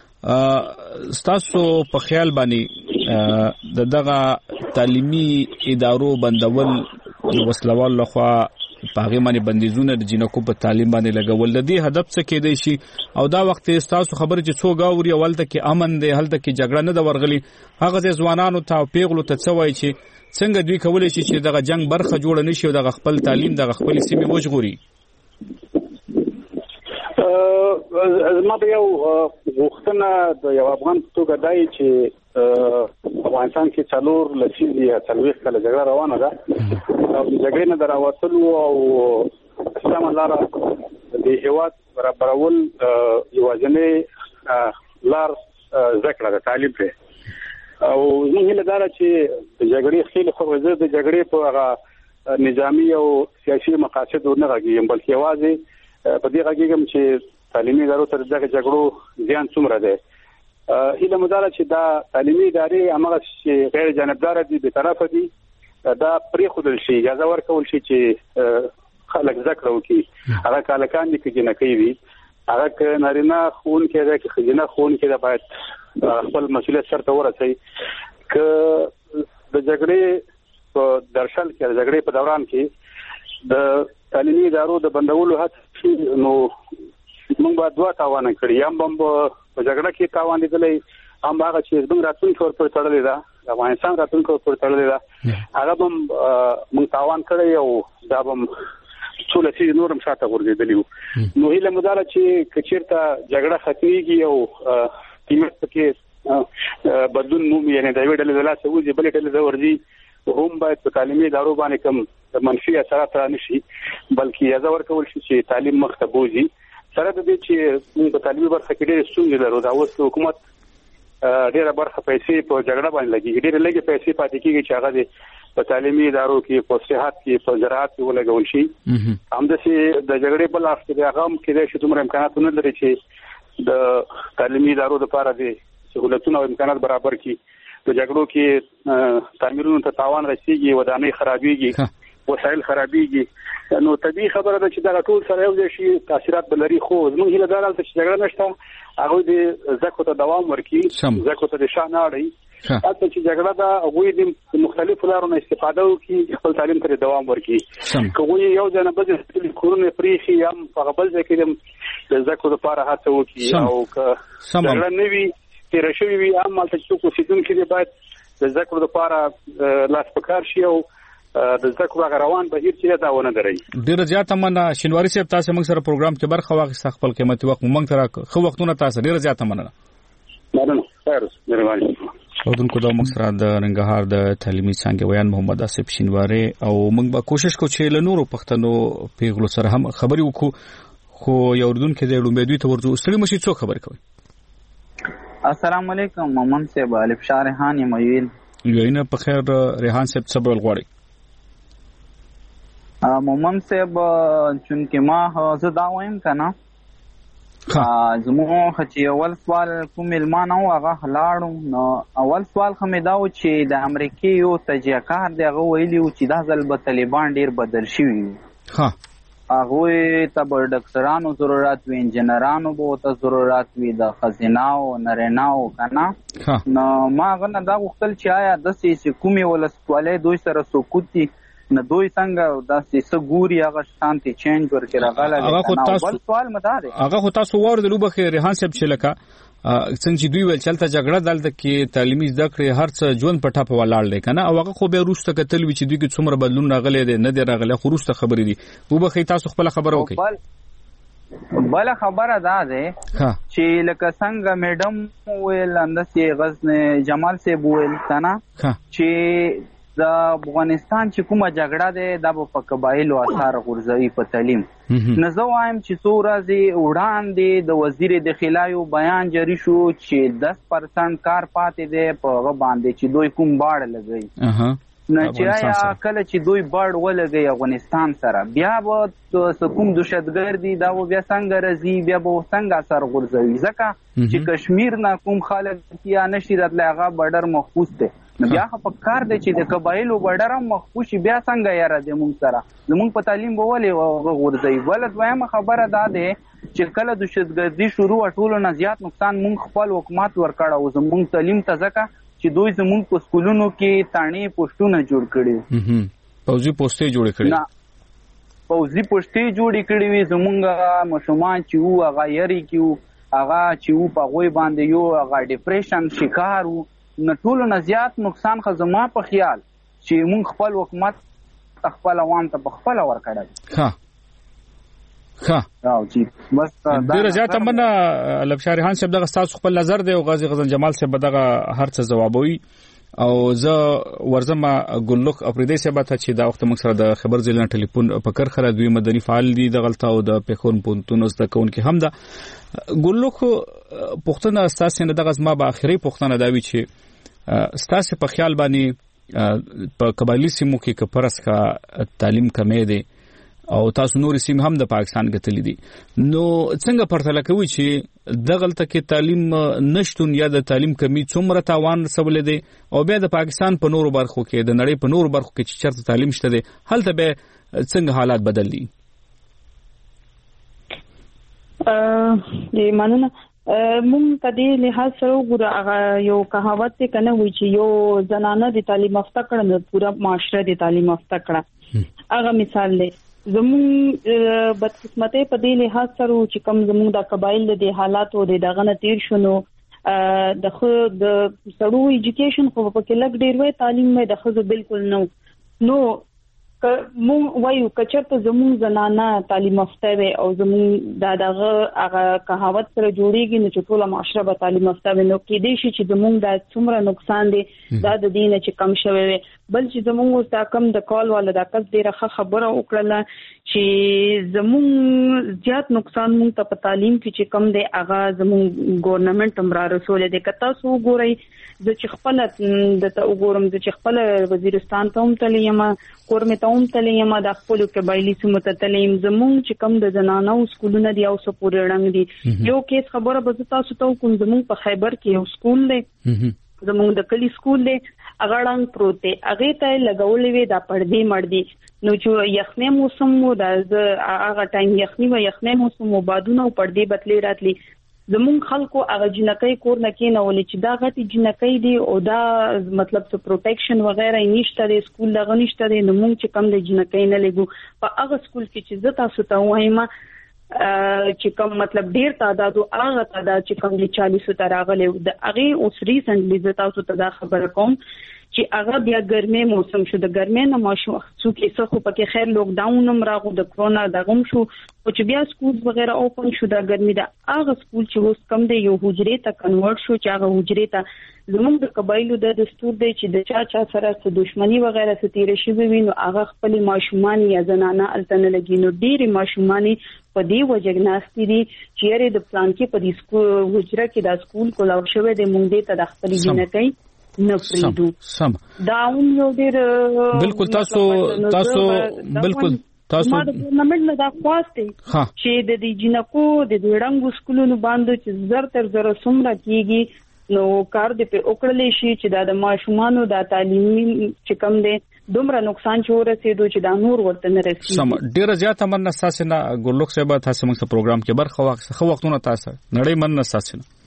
A: ستاسو په خیال باندې د دغه تعلیمي ادارو بندول وسلوال لخوا په هغه باندې بندیزونه د جنکو په تعلیم باندې لګول د دې هدف څه کېدای شي او دا وخت تاسو خبره چې څو گاوري اولته کې امن دی هلته کې جګړه نه د ورغلي هغه ځوانانو ته پیغلو ته څه وایي چې څنګه دوی کولای شي چې دغه جنگ برخه جوړ نه شي او دغه خپل تعلیم دغه خپل سیمه وژغوري.
G: زما به یو غوښتنه د یو افغان په توګه دی چې افغانستان کې څلور لسیزې یا څلوېښت کاله جګړه روانه ده او د جګړې نه د راوتلو او سمه لاره د هېواد برابرول یوازینۍ لار زده کړه ده تعلیم دی او زموږ هیله دا ده چې د جګړې خیلې خو زه د جګړې په هغه نظامي او سیاسي مقاصد ورنه غږیږم بلکې یوازې په دې غږیږم چې تعلیمي ادارو تر دغه جګړو زیان څومره دی. هیله مو دا چې دا تعلیمي ادارې هماغه چې غیر جانبدار دي به طرفه دي دا پرېښودل شي اجازه ورکول شي چې خلک زده کړه وکړي هغه کالکان دي که جنکۍ وي هغه که نارینه ښوونکی دی که ښځینه ښوونکی دی باید خپل مسؤلیت سرته ورسوي. که د جګړې په درشل کې د جګړې په دوران کې د تعلیمي ادارو د بندولو هڅه نو موږ به دوه تاوانه کړي هم هم په جګړه کې تاوان لیدلی هم هغه چې زموږ راتلونکي ورپورې تړلې ده د افغانستان راتلونکي ورپورې تړلې ده هغه به هم موږ تاوان کړی او دا به هم څو لسیزې نور هم شاته غورځېدلي وو. نو هیله مو دا ده چې که چېرته جګړه ختمېږي او قیمت پکې بدلون مومي یعنې د یوې ډلې د لاسه وځي بلې ډلې ته ورځي هم باید په تعلیمي ادارو باندې کوم منفي اثرات را نشي بلکې اجازه ورکول شي چې تعلیم مخ ته بوځي سره د دې چې موږ په تعلیمي برخه کې ډېر ستونزې لرو دا اوس حکومت ډېره برخه پیسې په جګړه باندې لګي ډېر لږ پیسې پاتې کیږي چې هغه په تعلیمي ادارو کې په صحت کې په زراعت کې ولګول شي همداسې د جګړې بل اړخ کې هغه هم کېدای شي دومره امکانات نه لري چې د تعلیمي ادارو لپاره د سہولتونو او امکانات برابر کړي په جګړو کې تعمیرونو ته تاوان رسیږي ودانۍ خرابېږي وسایل خرابېږي نو طبيعي خبره ده چې دا ټول سره یو ځای شي تاثیرات بلري خو زموږ هیله دا ده چې جګړه نشته هغه د زکو ته دوام ورکړي زکو ته د شان اړي حتی چې جګړه دا هغه د مختلفو لارو نه استفاده وکړي خپل تعلیم ته دوام ورکړي کوم یو ځنه بده کورونه پریخي هم په بل ځای کې د زکو لپاره هڅه وکړي او که جګړه نه وي تیر شوی وي هم مالته څوک وسیدونکي دی باید د زکو لپاره لاس پکار شي او د زکو روان بهیر چې دا ونه دري
A: ډیر زیات مننه شینواری صاحب تاسو موږ سره پروګرام کې برخه واخیسته خپل قیمتي وخت موږ سره خو وختونه تاسو ډیر زیات مننه
G: مننه خیر مهرباني
A: اودونکو دا موږ سره د ننګرهار د تعلیمي څنګه ویان محمد اسف شینواری او موږ به کوشش کوو چې له نورو پښتنو پیغلو سره هم خبري وکړو خو یو اردوونکو د امیدوي ته ورځو ستړي مشي څوک خبر کوي
Q: السلام علیکم مومن صاحب الف شاه ریحان یمویل
A: یوینه په خیر ریحان صاحب صبر غواړي
Q: مومن صاحب چونکه ما زه دا وایم کنه زموږ چې اول سوال کوم علمان او هغه لاړو نو اول سوال خو مې دا و چې د امریکای یو تجزیه‌کار دی هغه ویلي و چې دا ځل به طالبان ډیر بدل شوي ها هغه ته به ډاکټرانو ضرورت وي انجنیرانو به ته ضرورت وي د خزیناو نریناو کنه نو ما غنه دا وختل چې آیا د سې کومي ولسوالۍ دوی سره سکوت دي نه دوی څنګه د سې ګوري هغه شانتي چینج ورکړه راغله
A: هغه خو تاسو
Q: سوال مدار
A: هغه خو تاسو ور د لوبخه ریحان صاحب چې لکه څنګه چې دوی ول چلته جګړه دلته کې تعلیمي زده کړې هر څه ژوند په ټاپ ولاړ دی کنه او هغه خو به روسته کتل وی چې دوی کې څومره بدلون راغلی دی نه دی راغلی خو روسته خبرې دي وبخې تاسو خپل خبره وکړئ
Q: بل خبره ده چې لکه څنګه میډم ویل اندسي غزن جمال صاحب ویل کنه چې د افغانستان چې کومه جګړه ده د په قبایلو اثر غورځوي په تعلیم نه زه وایم چې څو ورځې وړاندې د وزیر داخله یو بیان جاری شو چې دس پرسنټ کار پاتې دی په هغه باندې چې دوی کوم باړ لګوي نه چې آیا کله چې دوی باړ ولګي افغانستان سره بیا به کوم دهشتګردي دا بیا څنګه راځي بیا به څنګه اثر غورځوي ځکه چې کشمیر نه کوم خلک یا نشي راتلی هغه بارډر محفوظ دی بیا په کار دی چې د قبایلو بارډر هم محفوظ بیا څنګه یاره دی مونږ سره زمونږ په تعلیم به ولې غورځوي بله دویمه خبره دا دی چې کله دهشتګردي شروع ټولو نه زیات نقصان مونږ خپل حکومت ورکړی او زمونږ تعلیم ته ځکه چې دوی زمونږ په سکولونو کې تاڼې پوسټونه جوړ کړي
A: پوځي پوسټې جوړې کړي
Q: نه پوځي پوسټې جوړې کړي وي زمونږ ماشومان چې وو هغه یری کې وو هغه چې وو په هغوی باندې یو هغه ډیپریشن شکار وو نه ټولو نه زیات نقصان خو زما په خیال چې مونږ خپل حکومت خپل عوام ته په خپله ورکړی
A: ښه ښه
Q: بس
A: ډېره زیاته مننه لبشار ریحان صاحب دغه ستاسو خپل نظر دی او غازي غزن جمال صاحب دغه هر څه ځوابوي او زه ورځم ګلوخ افریدي صاحب ته چې دا وخت موږ سره د خبر ځلنه ټلیفون په کرخره دوی مدني فعال دي د غلطه او د پخون پونتونو زده کوونکي هم ده ګلوخ پښتنه اساسي نه دغه زما به اخري پښتنه دا وی چې ستاسو په خیال باندې په قبایلی سیمو کې کپرس کا تعلیم کمې دي او تاسو نور سیم هم د پاکستان غتلی دي نو څنګه پرتله کوي چې دغلته کې تعلیم نشټون یا د تعلیم کمی څومره تاوان رسول دي او بیا د پاکستان په نورو برخو کې د نړۍ په نورو برخو کې چې چرته تعلیم شته دي هلته به څنګه حالات بدل دي
N: ا دې مانونه مونږ کدي لحاظ سره وګوره هغه یو کہاوت ته کنه وی چې یو زنانه د تعلیم یافته کړه نو پورا معاشره د تعلیم یافته کړه هغه مثال دی زموږ بدقسمتۍ په دې لحاظ سره چې کوم زموږ د قبایل د حالات او د دغه نتیر شونو د خو د سړو ایجوکیشن خو په کې لګ ډیر وای تعلیم مې د خو بالکل نو نو مونږ وایو کچرته زموږ زنانه تعلیم یافته وي او زموږ د دغه هغه کہاوت سره جوړیږي نو چې ټول معاشره به تعلیم یافته وي نو کې دې شي چې زموږ د څومره نقصان دي دا د دینه چې کم شوی وي بل چې زموږ تا کم د کال والا د کس ډیره خبره وکړه چې زموږ زیات نقصان مونږ ته په تعلیم کې چې کم دی هغه زموږ ګورنمنت هم را رسول دي کته سو ګوري د چې خپل د ته وګورم د چې خپل وزیرستان ته هم تلیم کورمه ته هم تلیم د خپل قبایلی سمو ته تلیم زموږ چې کم د زنانو سکولونه دی او سپور رنګ دي یو کیس خبره به تاسو ته کوم زموږ په خیبر کې یو سکول دی زموږ د کلی سکول دی هغه رنګ پروت دی هغه ته لګولې وي دا پردي مړدي نو چې یخنې موسم مو د هغه ټایم یخنی و یخنې موسم مو بادونه او پردي بتلې راتلی زموږ خلکو هغه جنکۍ کور نه کې نه ولې چې دا غټي جنکۍ دی او دا مطلب څه پروټیکشن وغیرہ نشته دی سکول دغه نشته دی نو موږ چې کم د جنکۍ نه لګو په هغه سکول کې چې زه تاسو ته وایم چې کوم مطلب ډیر تعداد او هغه تعداد چې کوم د چالیس ته راغلی د هغه اوس ریسنټلی زه تاسو ته دا خبره کوم چې هغه بیا ګرمه موسم شو د ګرمه نه ماشو څو کې څه خو پکې خیر لوک ډاون هم راغو د کرونا دغم شو او چې بیا سکول وغیرہ اوپن شو د ګرمي دا هغه سکول چې اوس کم دی یو حجرې ته کنورټ شو چې هغه حجرې ته زموږ د قبایلو د دستور دی چې د چا چا سره څه دښمنی وغیرہ ستیره شي وي نو هغه خپل ماشومان یا زنانه التنه لګي نو ډېری ماشومان په دې وجګناستي دي چې یې د پلان کې په دې سکول حجره کې د سکول کولاو شوی د مونږ دې ته د خپل جنکۍ نفریدو
A: سم
N: دا اون یو ډېر
A: بالکل تاسو تاسو بالکل تاسو
N: ما د ګورنمنت نه دا خواسته چې د دې جنکو د دې رنګ سکولونو باندې چې زر تر زر سمره کیږي نو کار دې په وکړلې شي چې دا د ماشومانو د تعلیمي چې کم دي دومره نقصان چې ورسېدو چې دا نور ورته نه رسېږي
A: سم ډیره زیاته من تاسو نه ګورلوک صاحب تاسو موږ ته پروګرام کې برخه واخ خو وختونه تاسو نړۍ من تاسو نه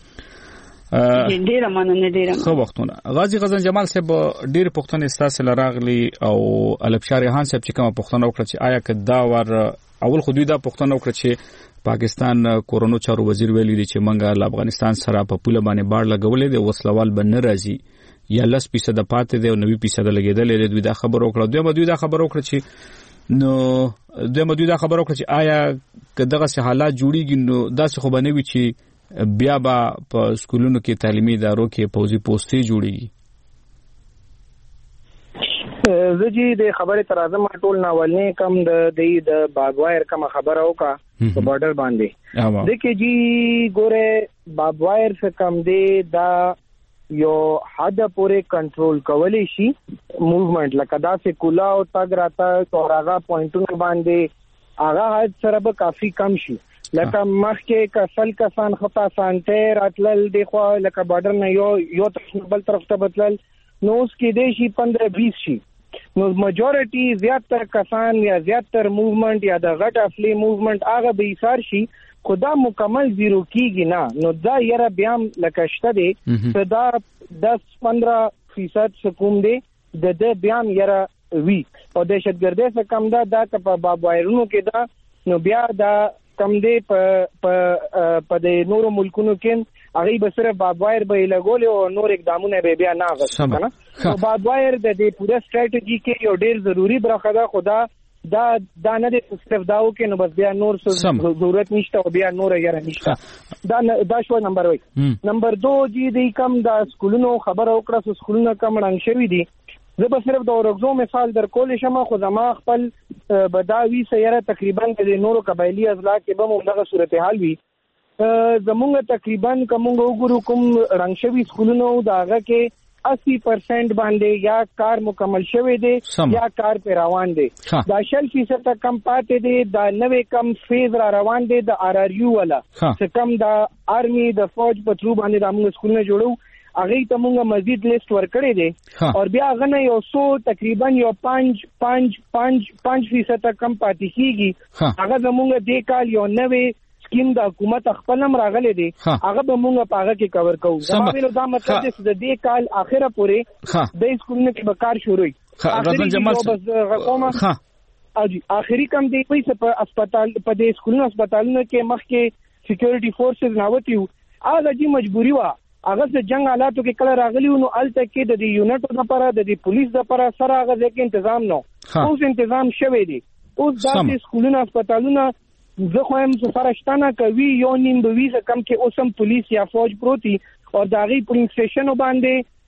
N: ډیره مننه ډیره
A: خو وختونه غازی غزن جمال صاحب ډیر پښتون تاسو لراغلی او البشار خان صاحب چې کوم پښتون وکړه چې آیا کدا ور اول خو دوی دا پښتون وکړه چې پاکستان کورونو چارو وزیر ویلي دی چې منګه ل افغانستان سره په پوله باندې باړ لګولې دی وسلوال بن راځي یا لس فیصد پاتې دی او نوي فیصد لګیدل دی دوی دا خبر وکړه دوی دوی دا خبر وکړه چې نو دوی دوی دا خبر وکړه چې آیا کداغه سه حالات جوړیږي نو دا څه خو بنوي چې بیا با په سکولونو کې تعلیمي ادارو کې پوزي پوسټي جوړیږي
O: زه جی د خبره تر اعظم ټول ناولنی کم د د باغوایر کوم خبره وکا په بارډر باندې د کې جی ګوره باغوایر څخه کم دی دا یو حد پورې کنټرول کولی شي موومېنټ لکه دا سه کولا او تاګ راتا توراغا پوینټونو باندې هغه حد سره به کافي کم شي لکه مخکې کسل کسان خطا سانټر اتلل دی خو لکه بارډر نه یو یو بل طرف ته بدلل نو اس کې دی شي پندرہ بیس شي نو میجورټي زیاتره کسان یا زیاتره موومېنټ یا د غټ افلی موومېنټ هغه به ایثار شي خدا مکمل زیرو کیږي نه نو دا یره بیا لکه شته دی چې دا دس پندرہ فیصد سکوم دی د دې بیا یره وی او دهشتګردي څخه کم دا د په بابایرونو کې دا نو بیا دا کم دی په په په د نورو ملکونو کې هغه به صرف بابوایر به لګول او نور اقدامونه به بیا نه غوښتل کنه نو بابوایر د دې پوره سټریټجی کې یو ډیر ضروری برخه ده خدا دا دا نه د صرف داو کې نو بس بیا نور څه ضرورت نشته او بیا نور یې نشته دا دا شو نمبر یک نمبر دو جی د کم دا سکولونو خبر او کړه سکولونو کم رنګ شوی دي زه به صرف د اورګزو مثال در کول شم خو زما خپل بداوی سیاره تقریبا د نورو قبایلی اضلاع کې به موږ دغه صورتحال وي زمونږ تقریبا کومه وګورو کوم رنګ شوی سکولونو داغه کې اسی پرسنٹ باندې یا کار مکمل شوی دی یا کار په روان دی دا شل فیصد تک کم پاتې دی دا نوې کم فیز را روان دی د آر آر یو والا چې کم دا آرمی د فوج په ترو باندې د موږ سکولونه جوړو هغه ته موږ مزید لیست ورکړی دی او بیا غنه یو سو تقریبا یو پنځ پنځ پنځ پنځ فیصد تک کم پاتې کیږي هغه زموږ د کال یو نوې سکیم د حکومت خپل هم راغلي دي هغه به موږ په هغه کې کور کوو دا ویلو دا مطلب چې د دې کال اخره پورې د سکولونو کې به کار شروع وي
A: غزن جمال
O: ها اجي اخري کم دی په په هسپتال په دې سکولونو هسپتالونو کې مخکې سکیورټي فورسز ناوتیو هغه جی مجبوری وا هغه د جنگ حالاتو کې کله راغلی نو الته کې د دې یونټو لپاره د دې پولیس لپاره سره هغه ځکه تنظیم نو اوس تنظیم شوی دی اوس د سکولونو هسپتالونو زه خو هم سفارشتانه کوي یو نیم دوی کم کې اوسم پولیس یا فوج پروتي او داغي پولیس سټیشن باندې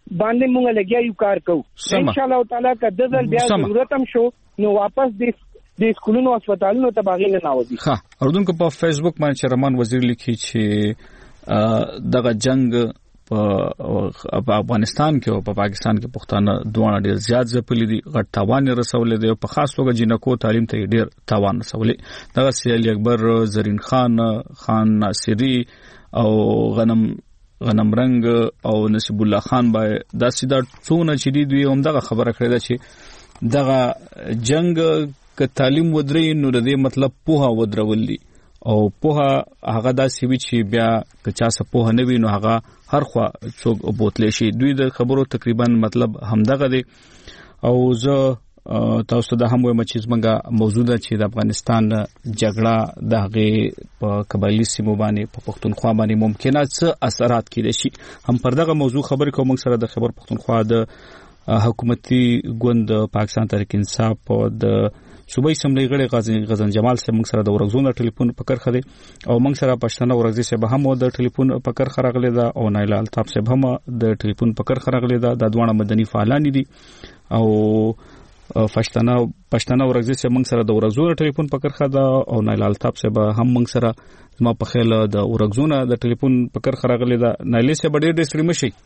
O: باندې موږ لګیا یو کار کوو ان شاء الله تعالی که د ځل بیا ضرورت هم شو نو واپس د د سکولونو هسپتالونو ته باغې نه ناوځي.
A: ها اردوونکو په فیسبوک باندې چرمان وزیر لیکي چې دغه جنگ په افغانستان کې او په پاکستان کې پښتانه دوه ډیر زیات ځپلي دي غټ تاوان رسولې دي په خاص توګه جنکو تعلیم ته ډیر تاوان رسولې. دغه سیال اکبر زرین خان خان ناصری او غنم غنم رنگ او نصیب الله خان به دا سیدا څونه چې دی دوی هم دغه خبره کړې ده چې دغه جنگ ک تعلیم ودرې نو د دې مطلب پوها ودرول دي او پوها هغه داسې وی چې بیا که چا څه پوها نه وي نو هغه هر خوا څوک بوتلی شي. دوی د خبرو تقریبا مطلب همدغه دی او زه تاسو ته هم وایم چې زمونږه موضوع ده چې د افغانستان جګړه د هغې په قبایلي سیمو باندې په پښتونخوا باندې ممکنه څه اثرات کېدای شي. هم پر دغه موضوع خبرې کوو موږ سره د خبر پښتونخوا د حکومتي ګوند پاکستان تحریک انصاف او د صوبایي اسمبلی غړي غزن جمال صاحب موږ سره د ورغزون ټلیفون په کرخه دي او موږ سره پښتنه ورغزي صاحب هم د ټلیفون په کرخه راغلي دا او نایل الطاف صاحب هم د ټلیفون په کرخه راغلي دا د دوه مدني فعالان دي او پښتنه پښتنه ورغزي صاحب موږ سره د ورغزون ټلیفون په کرخه دا او نایل الطاف صاحب هم موږ سره ما په خیال د ورغزون د ټلیفون په کرخه راغلي دا نایل صاحب ډېر ډېر ستړي مشي.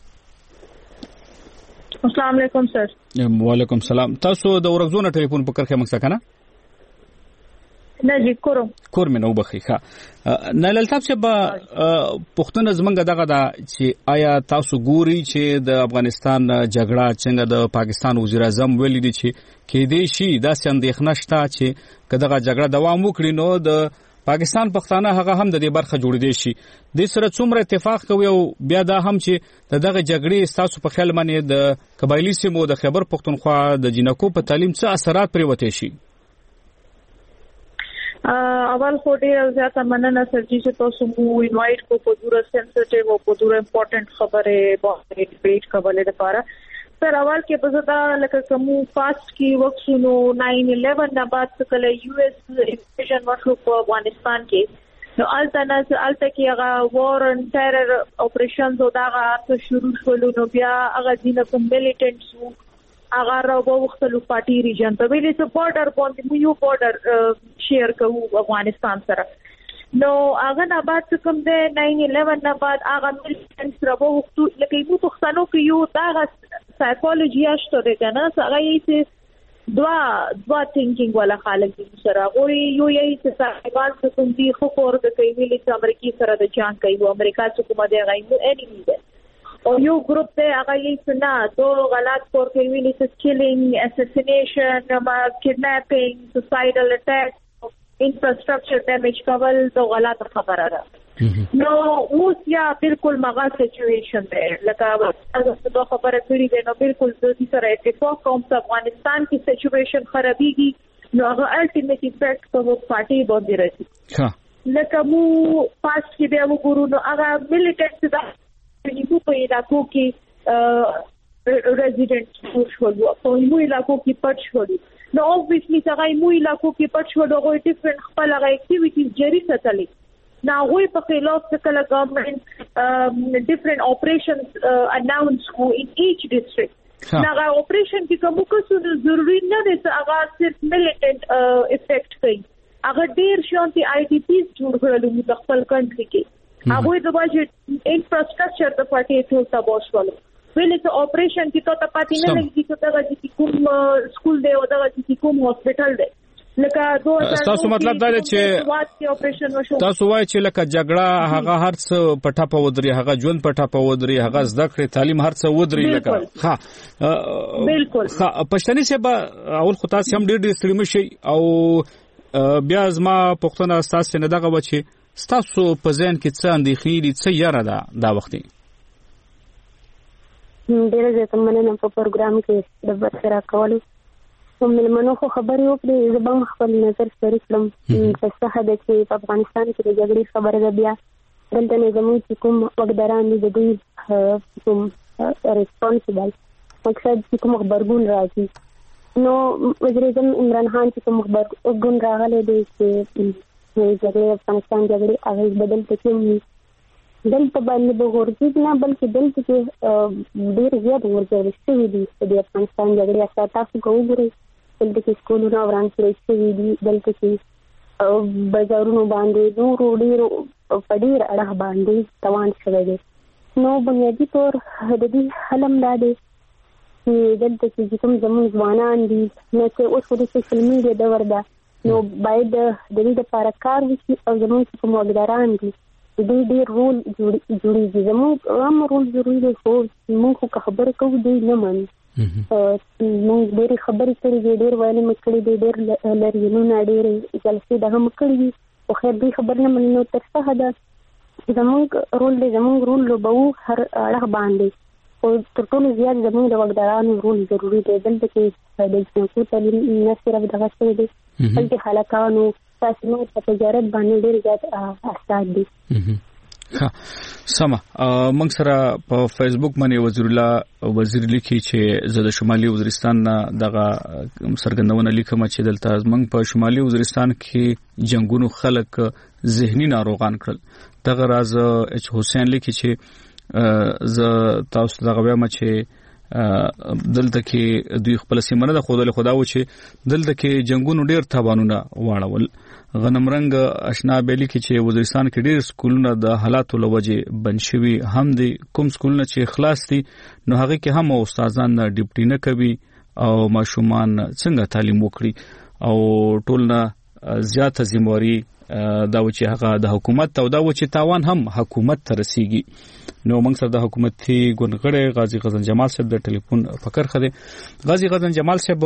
N: السلام علیکم سر.
A: وعلیکم السلام. تاسو د ورغزون ټلیفون په کرخه موږ سره کنه
N: نه جی کورم
A: کور مې نو بخي ښه نایل الطاف صاحب پښتون زمنګ دغه دا چې آیا تاسو ګوري چې د افغانستان جګړه څنګه د پاکستان وزیر اعظم ویلي دي چې کې دې شي دا اندېښنه شته چې کداغه جګړه دوام وکړي نو د پاکستان پښتانه هغه هم د دې برخه جوړ دي شي د سره څومره اتفاق کوي او بیا دا هم چې دغه جګړې تاسو په خیال باندې د قبایلی سیمو د خیبر پښتونخوا د جنکو په تعلیم څه اثرات پرې وته شي.
N: اول خو ډیر زیاته مننه سر چې تاسو مو انوایټ کو په ډیره سنسټیو او په ډیره امپورټنت خبره باندې ډیبیټ کوله لپاره. سر اول کې په زړه لکه کوم فاست کې وښونو ناین الیون نه بعد کله یو ایس انویژن وشو په افغانستان کې نو التنه الته کې هغه وار ان ټیرر اپریشنز او دا هغه شروع شول نو بیا هغه دینه کوم میلیټنټس هغه راو وختلو پارټي ریجن ته ویلې څه بارډر باندې مو یو بارډر شیر کوو افغانستان سره نو هغه نه بعد کوم د ناین الیون نه بعد هغه میلیټنټس راو وختو لکه یو پښتنو کې یو دا سایکولوژي اشته ده کنه هغه یې دوا دوا تھینکینګ والا خلک دي سره غوړي یو یې چې صاحبان څه کوم دي خو کور د کوي ویلي چې امریکای سره د جنگ کوي او امریکا چې کومه دی غوړي انیمي ده او یو ګروپ ته هغه یې څنګه دوه غلط کور کوي ویلي چې کیلینګ اساسینیشن ما کډناپینګ سوسایډل اٹیک انفراستراکچر ډیمیج کول د غلط خبره ده. نو اوس یا بالکل مغا سچویشن ده لکه تاسو د خبره کړې ده نو بالکل د دې سره اتفاق کوم چې افغانستان کې سچویشن خرابېږي نو هغه الټیمیټ افیکټ په پارټي باندې راځي. لکه مو پاس کې به وګورو نو هغه میلیټنټ ده چې په علاقو کې ریزیډنټ شول په یو علاقو کې پټ شول نو اوبویسلی هغه یو علاقو کې پټ شول هغه ډیفرنٹ خپل هغه اکټیویټیز جاری ساتلې Now, we خلاف the government um, different operations uh, announced in each district. Now, our operation की कमु का सुन जरूरी न है तो अगर सिर्फ militant uh, effect कहीं अगर देर शांति I D Ps जुड़ गए लोग मुस्तक़बल country के अब वो तो बाज़ infrastructure तो पार्टी थोड़ा सा बहुत वालों पहले तो operation की तो तपाती न लगी तो तक जिसकी कुम school दे और तक जिसकी कुम hospital दे
A: تاسو مطلب دا چې تاسو وایي چې لکه جګړه هغه هر څه پټه په ودري هغه ژوند پټه په ودري هغه زده کړې تعلیم هر څه ودري لکه ها
N: بالکل
A: ها پښتني سبا اول خو تاسو هم ډېر ډېر ستړي مشي او بیا زما پښتنه تاسو نه دغه وچی تاسو په ځین کې څه اندېښنې دي څه یاره ده دا وخت
R: ډېر زه مننه په پروګرام کې د برسره کولو ملمنو خو خبرې وکړې زه به خپل نظر شریک کړم په څه ده چې په افغانستان کې د جګړې خبره ده بیا دلته نه زموږ چې کوم واکداران دي د دوی کوم ریسپانسیبل مقصد چې کوم خبرګون راځي نو وزیر اعظم عمران خان چې کوم خبرګون راغلی دی چې جګړې افغانستان جګړې هغه بدل ته کوي دلته باندې به ورځي نه بلکې دلته کې ډېر زیات ورځي شوي دي د افغانستان جګړې اثر تاسو وګورئ دلته کې سکولونه وران کړی شوي دي دلته کې بازارونو باندې نورو ډېرو په ډېر اړه باندې توان شوی دی نو بنیادي طور د دې حل هم دا دی چې دلته چې کوم زموږ ځوانان دي نو چې اوس خو د سوشل میډیا دور ده نو باید د دې لپاره کار وشي او زموږ کوم واکداران دي دوی ډېر رول جوړېږي زموږ هم رول ضروري دی خو موږ خو خبرې کوو دوی نه مني موږ ډېرې خبرې کړې دي ډېر ویلې مې کړي دي ډېر لریونونه ډېرې جلسې دغه مې کړي دي خو خیر دوی خبر نه مني نو تر څه حده زموږ رول دی زموږ رول لوبوو هر اړخ باندې خو تر ټولو زیات زموږ د واکدارانو رول ضروري دی دلته کې د جنسي تعلیم نه صرف دغه شوی دی بلکې هلکانو تاسو نور په تجارت باندې ډېر زیات اثرات دي
A: ها سمه موږ سره په فیسبوک باندې وزیر الله وزیر لیکي چې زه د شمالي وزیرستان دغه سرګندونه لیکم چې دلته موږ په شمالي وزیرستان کې جنگونو خلک ذهني ناروغان کړل دغه راز اچ حسین لیکي چې ز تاسو دغه وایم چې دلته کې دوی خپل سیمه د خدای خدا و چې دلته کې جنگونو ډیر تاوانونه واړول غنمرنګ آشنا بیلی کې چې وزیرستان کې ډیر سکولونه د حالاتو لوجه بند شوي هم دي کوم سکولونه چې خلاص دي نو هغه کې هم استادان ډیپټي نه کوي او ماشومان څنګه تعلیم وکړي او ټولنه زیاته ذمہواری دا و چې هغه د حکومت او دا و چې تاوان هم حکومت ته رسیږي نو موږ سره د حکومتي ګونګړې غازی غزن جمال صاحب د ټلیفون فکر خده غازی غزن جمال صاحب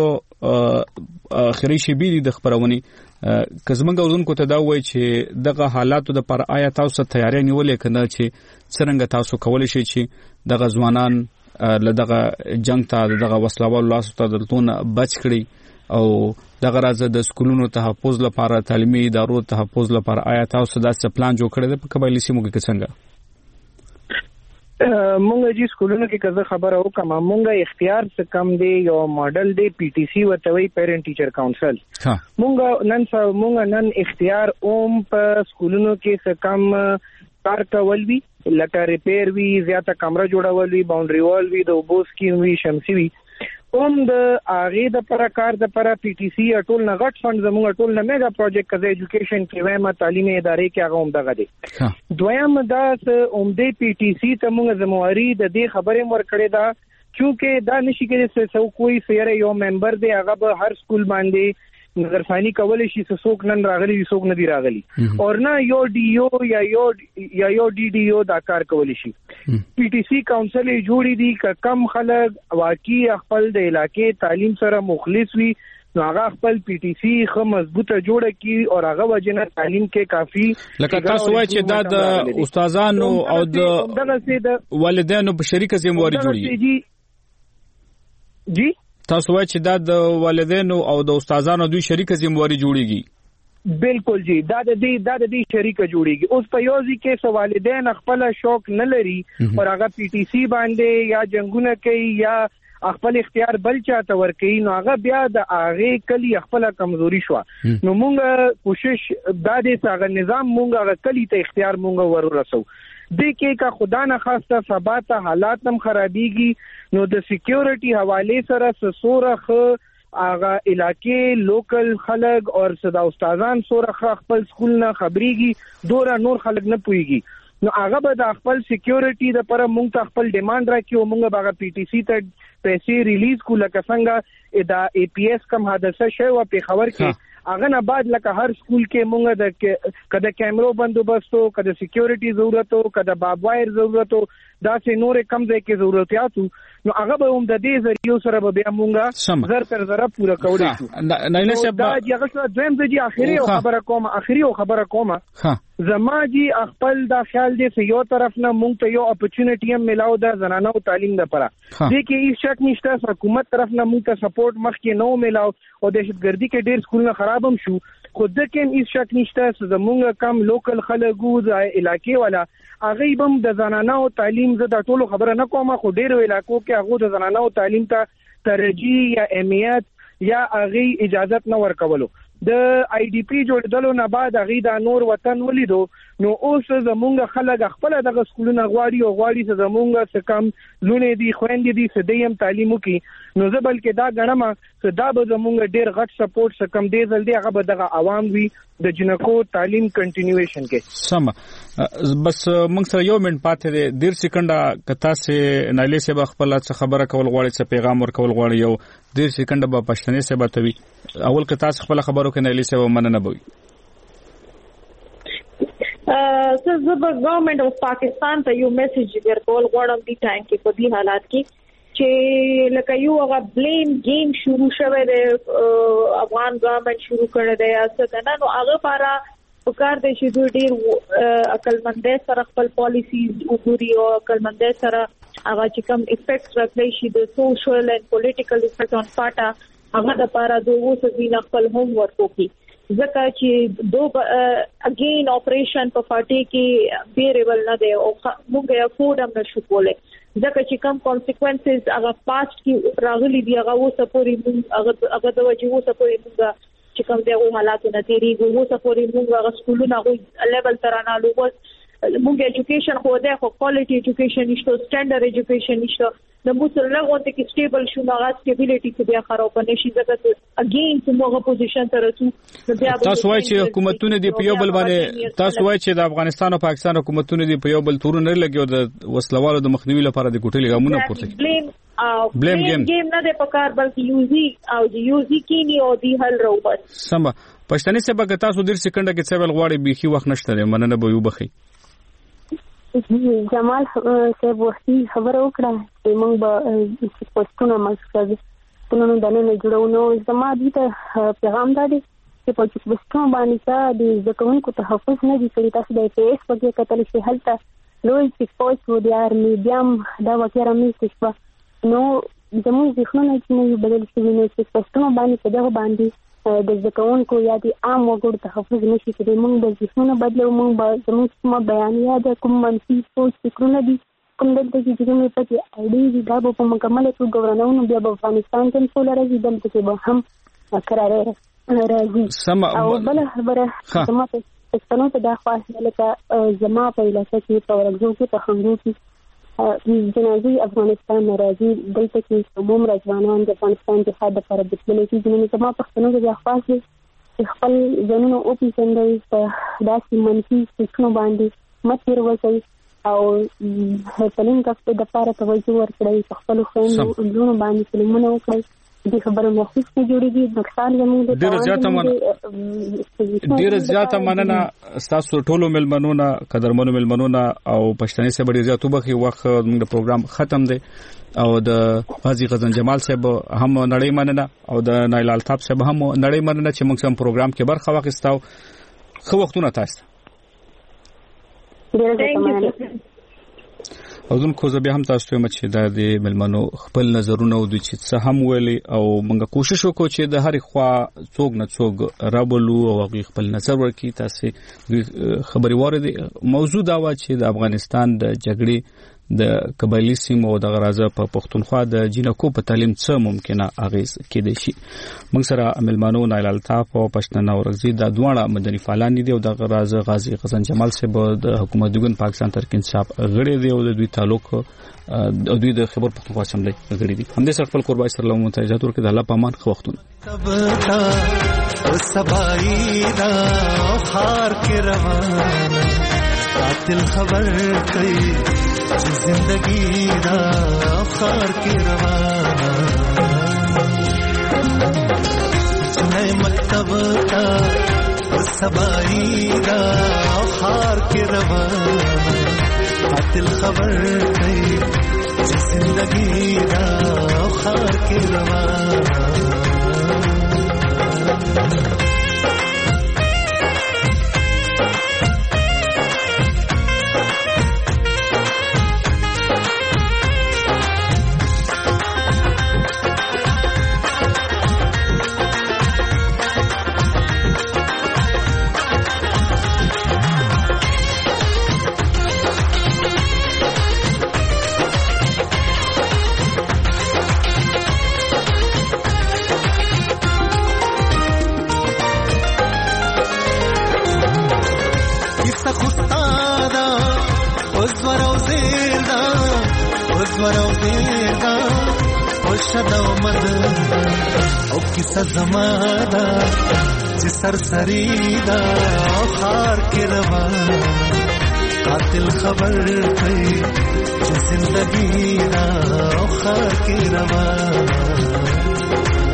A: اخري شی بي د خبرونی کزمنګ اوزونکو ته دا وایي چې دغه حالاتو د پر آیا تاسو تیاری نیولې کنه چې څنګه تاسو کولای شئ چې دغه ځوانان لدغه جنگ ته دغه وسلوال لاسو ته دلتون بچ کړي او دغه راځه د سکولونو تحفظ لپاره تعلیمي ادارو تحفظ لپاره آیا تاسو داسې پلان جوړ کړی دی په قبایلی سیمو کې څنګه
O: مونږ چې سکولونو کې کزه خبره وکم مونږه اختیار څه کم دی یو ماډل دی پی ټی سی وتوي پیرنټ ټیچر کونسل مونږ نن مونږ نن اختیار اوم په سکولونو کې څه کم کار کول وی لکه ریپیر وی زیاته کمره جوړول وی باونډري وال وی د اوبو سکیم وی شمسي وی اوم د اغه د پر کار د پر پی ټی سی ټول نه غټ فند زموږ ټول نه میگا پروجیکټ کزه ایجوکیشن کې وایم تعلیمي ادارې کې هغه هم دغه دي دویم دا اومدې پی ټی سی ته موږ زمواري د دې خبرې مور کړې دا چې دا نشي کېږي چې کوئی سره یو ممبر دی هغه به هر سکول باندې نظرثانی کولای شي چې څوک نن راغلي څوک نه دی راغلي او نه یو ډی یو یا یو یا یو ډی ډی یو دا کار کولای شي پی ټی سی کونسل جوړی دي کم خلک واقعي خپل د علاقې تعلیم سره مخلص وي نو هغه خپل پی ټی سی خو مضبوطه جوړه کی او هغه وجنه تعلیم کې کافي
A: لکه تاسو وایي چې دا د استادانو او د والدینو په شریکه ذمہواری جوړي جی تاسو وایي چې دا د والدینو او د استادانو دوی شریکه ذمہواری جوړيږي
O: بالکل جی دا د دې دا د دې شریکه جوړيږي اوس په یوځي کې سو والدین خپل شوق نه لري او هغه پی ټی سی باندې یا جنگونه کوي یا خپل اختیار بل چاته ور کوي نو هغه بیا د هغه کلی خپل کمزوري شو نو مونږ کوشش دا د هغه نظام مونږ هغه کلی ته اختیار مونږ ورورسو د کې کا خدا نه خاصه ثبات حالات هم خرابيږي نو د سکیورټي حواله سره سورخ اغه علاقې لوکل خلک او صدا استادان سورخ خپل سکول نه خبريږي دورا نور خلک نه پويږي نو هغه به د خپل سکیورټي د پر مونږ ته خپل ډیماند راکې او مونږ به پی ټی سی ته پیسې ریلیز کوله څنګه دا ای پی ایس کم حادثه شوه په خبر کې اغه نه بعد لکه هر سکول کې مونږ د کده کیمرو بندوبستو کده سکیورټي ضرورتو کده باب وایر ضرورتو دا سه نور کم ځای کې ضرورتياتو نو هغه به هم د دې ذریعہ سره به بیا مونږه زر تر زر پوره کولای شو
A: نه نه شپ
O: دا هغه څه دویم ځای اخیری خبره کوم اخیری خبره کوم زما جی خپل دا خیال دی چې یو طرف نه مونږ ته یو اپورچونټی هم ملاو د زنانو تعلیم لپاره دې کې هیڅ شک نشته حکومت طرف نه مونږ ته سپورټ مخکې نو ملاو او دهشتګردي کې ډېر سکولونه خراب هم شو خو د کې هیڅ شک نشته چې زمونږ کم لوکل خلکو د علاقې والا هغه بم د زنانو تعلیم زه د ټولو خبره نه کوم خو ډېر علاقو کې هغه د زنانو تعلیم ته ترجیح یا اهمیت یا هغه اجازه نه ورکولو د آی ډی پی جوړېدلو نه بعد هغه د نور وطن ولیدو نو اوس زمونږ خلک خپل دغه سکولونه غواړي او غواړي چې زمونږ څه کم لونه دي خويندې دي چې دیم تعلیم وکي نو زه بلکې دا غنم چې دا به زمونږ ډیر غټ سپورټ څه کم دی جلدی هغه به دغه عوام وي د جنکو تعلیم کنټینیویشن کې
A: سم بس موږ سره یو منټ پاتې دی ډیر سکندې کتا سه نایلی سه خپل څه خبره کول غواړي څه پیغام ورکول غواړي یو ډیر سکندې په پښتني سه بتوي اول کتا خپل خبرو کې نایلی سه ومننه بوي
S: ا سر زب گورنمنت اف پاکستان ته یو میسج ورکول غواړم دی ټایم کې په دې حالات کې چې لکه یو هغه بلیم گیم شروع شوه د افغان گورنمنت شروع کړی دی استه نه نو هغه لپاره وکړ د چې دوی ډیر عقلمندۍ سره خپل پالیسیز وګوري او عقلمندۍ سره هغه چې کوم افیکټس راځي شي د سوشل اند پولیټیکل افیکټ اون پاټا هغه لپاره دوی وسه خپل هوم ورک وکړي ځکه چې دو اگین اپریشن په فاټي کې بیریبل نه دی او موږ یې افورډ هم نشو کولای ځکه چې کم کانسیکوینسز هغه پاست کې راغلي دی هغه وسه پوری موږ هغه هغه د وجه وسه پوری موږ چې کوم دی هغه حالات نه تیریږي وسه پوری موږ هغه سکولونه هغه لیول تر نه لوبس موږ ایجوکیشن خو ده خو کوالټي ایجوکیشن نشته سټانډرډ ایجوکیشن نشته د موږ له غونډه کې سټیبل شو نو هغه سټیبিলিټي کې بیا خراب نه شي ځکه اگین چې موږ پوزیشن ته رسو بیا
A: تاسو وایئ چې حکومتونه دی په یو بل باندې تاسو وایئ چې د افغانستان او پاکستان حکومتونه دی په یو بل تور نه لګي او د وسلوالو د مخنیوي لپاره د ګټلې ګامونه پورته
S: بلیم او بلیم گیم نه د پکار بلکې یوزي او یوزي کینی او دی حل راو بس
A: سم پښتني سبا تاسو ډیر سکندې کې څه ول غواړي بيخي وخت نشته مننه به یو بخي
R: جمال صاحب وختي خبر وکړه چې موږ به پښتون مسکز پونو دنه جوړو نو زما دې ته پیغام دی چې په پښتون باندې چې د ځکهونکو تحفظ نه دي کړی تاسو د پی ایس په کې کتل شي هلته لوی سپورت و د ارمي بیام دا وکړه مې څه نو زموږ ځخونه چې بدل شي نو چې پښتون باندې په دغه باندې د ځکهونکو یا د عام وګړو تحفظ نشي کړی موږ د ځخونه بدلو موږ به زموږ کوم بیانیه د کوم منفي سوچ فکرونه دي کوم دلته چې موږ په دې اړې دا په مکمل توګه ورنونه بیا په افغانستان کې ټول راځي دلته کې به هم قرار راځي
A: سم
R: او بل خبره زما په پښتنو ته دا خاصه لکه زما په علاقه کې په ورغو کې په خنګو کې جنازي افغانستان ناراضي دلته کې عموم رضوانان د افغانستان د خاطر لپاره د پولیسي جنونو زما پښتنو د خاصه خپل ځنونو او پیژندل په داسې منفي فکرونو باندې متیر وځي او هڅلین کفته د لپاره توجه ورکړي خپل خويندو ورونو باندې فلمونه وکړي د خبرو محفوظ نه جوړیږي نقصان زموږ د
A: ډیر زیاته من ډیر زیاته مننه تاسو ټولو ملمنونه قدرمنو ملمنونه او پښتني سره ډیر زیاتو بخي وخت موږ پروګرام ختم دی او د غازی غزن جمال صاحب هم نړۍ مننه او د نایل الطاف صاحب هم نړۍ مننه چې موږ سم پروګرام کې برخه واخیستو خو وختونه تاسو
R: ډیر زیاته
A: او زم خو زه به هم تاسو ته مچ د ملمنو خپل نظرونه او د چې څه هم ویلي او موږ کوشش وکړو چې د هر خوا څوک نه څوک رابلو او خپل نظر ورکړي تاسو خبري واره موضوع دا و چې د افغانستان د جګړې د قبایلی سیمو او د غرازه په پښتونخوا د جنکو په تعلیم څه ممکنه اغیز کېدای شي موږ سره ملمنو نایل الطاف او پښتون اورغزي د دوه مدني فعالان دي او د غرازه غازی غزن جمال صاحب د حکومت دګن پاکستان ترکین صاحب غړي دي او د دوی تعلق او دوی د خبر پښتونخوا اسمبلی غړي دي هم د خپل قربای سره له متعهد ورکه د الله پامان خو وختونه
T: سبایدا خار کې روان قاتل خبر کوي زندگی دا خار کی روانا جنہیں مکتب تا سبائی دا خار کی روانا قاتل خبر کئی زندگی دا خار کی روانا وزور او زیر دا وزور او زیر دا وشد او مد او کیسه زمادا چې سرسری دا او خار کې روان قاتل خبر کوي چې زندگی دا او خار کې روان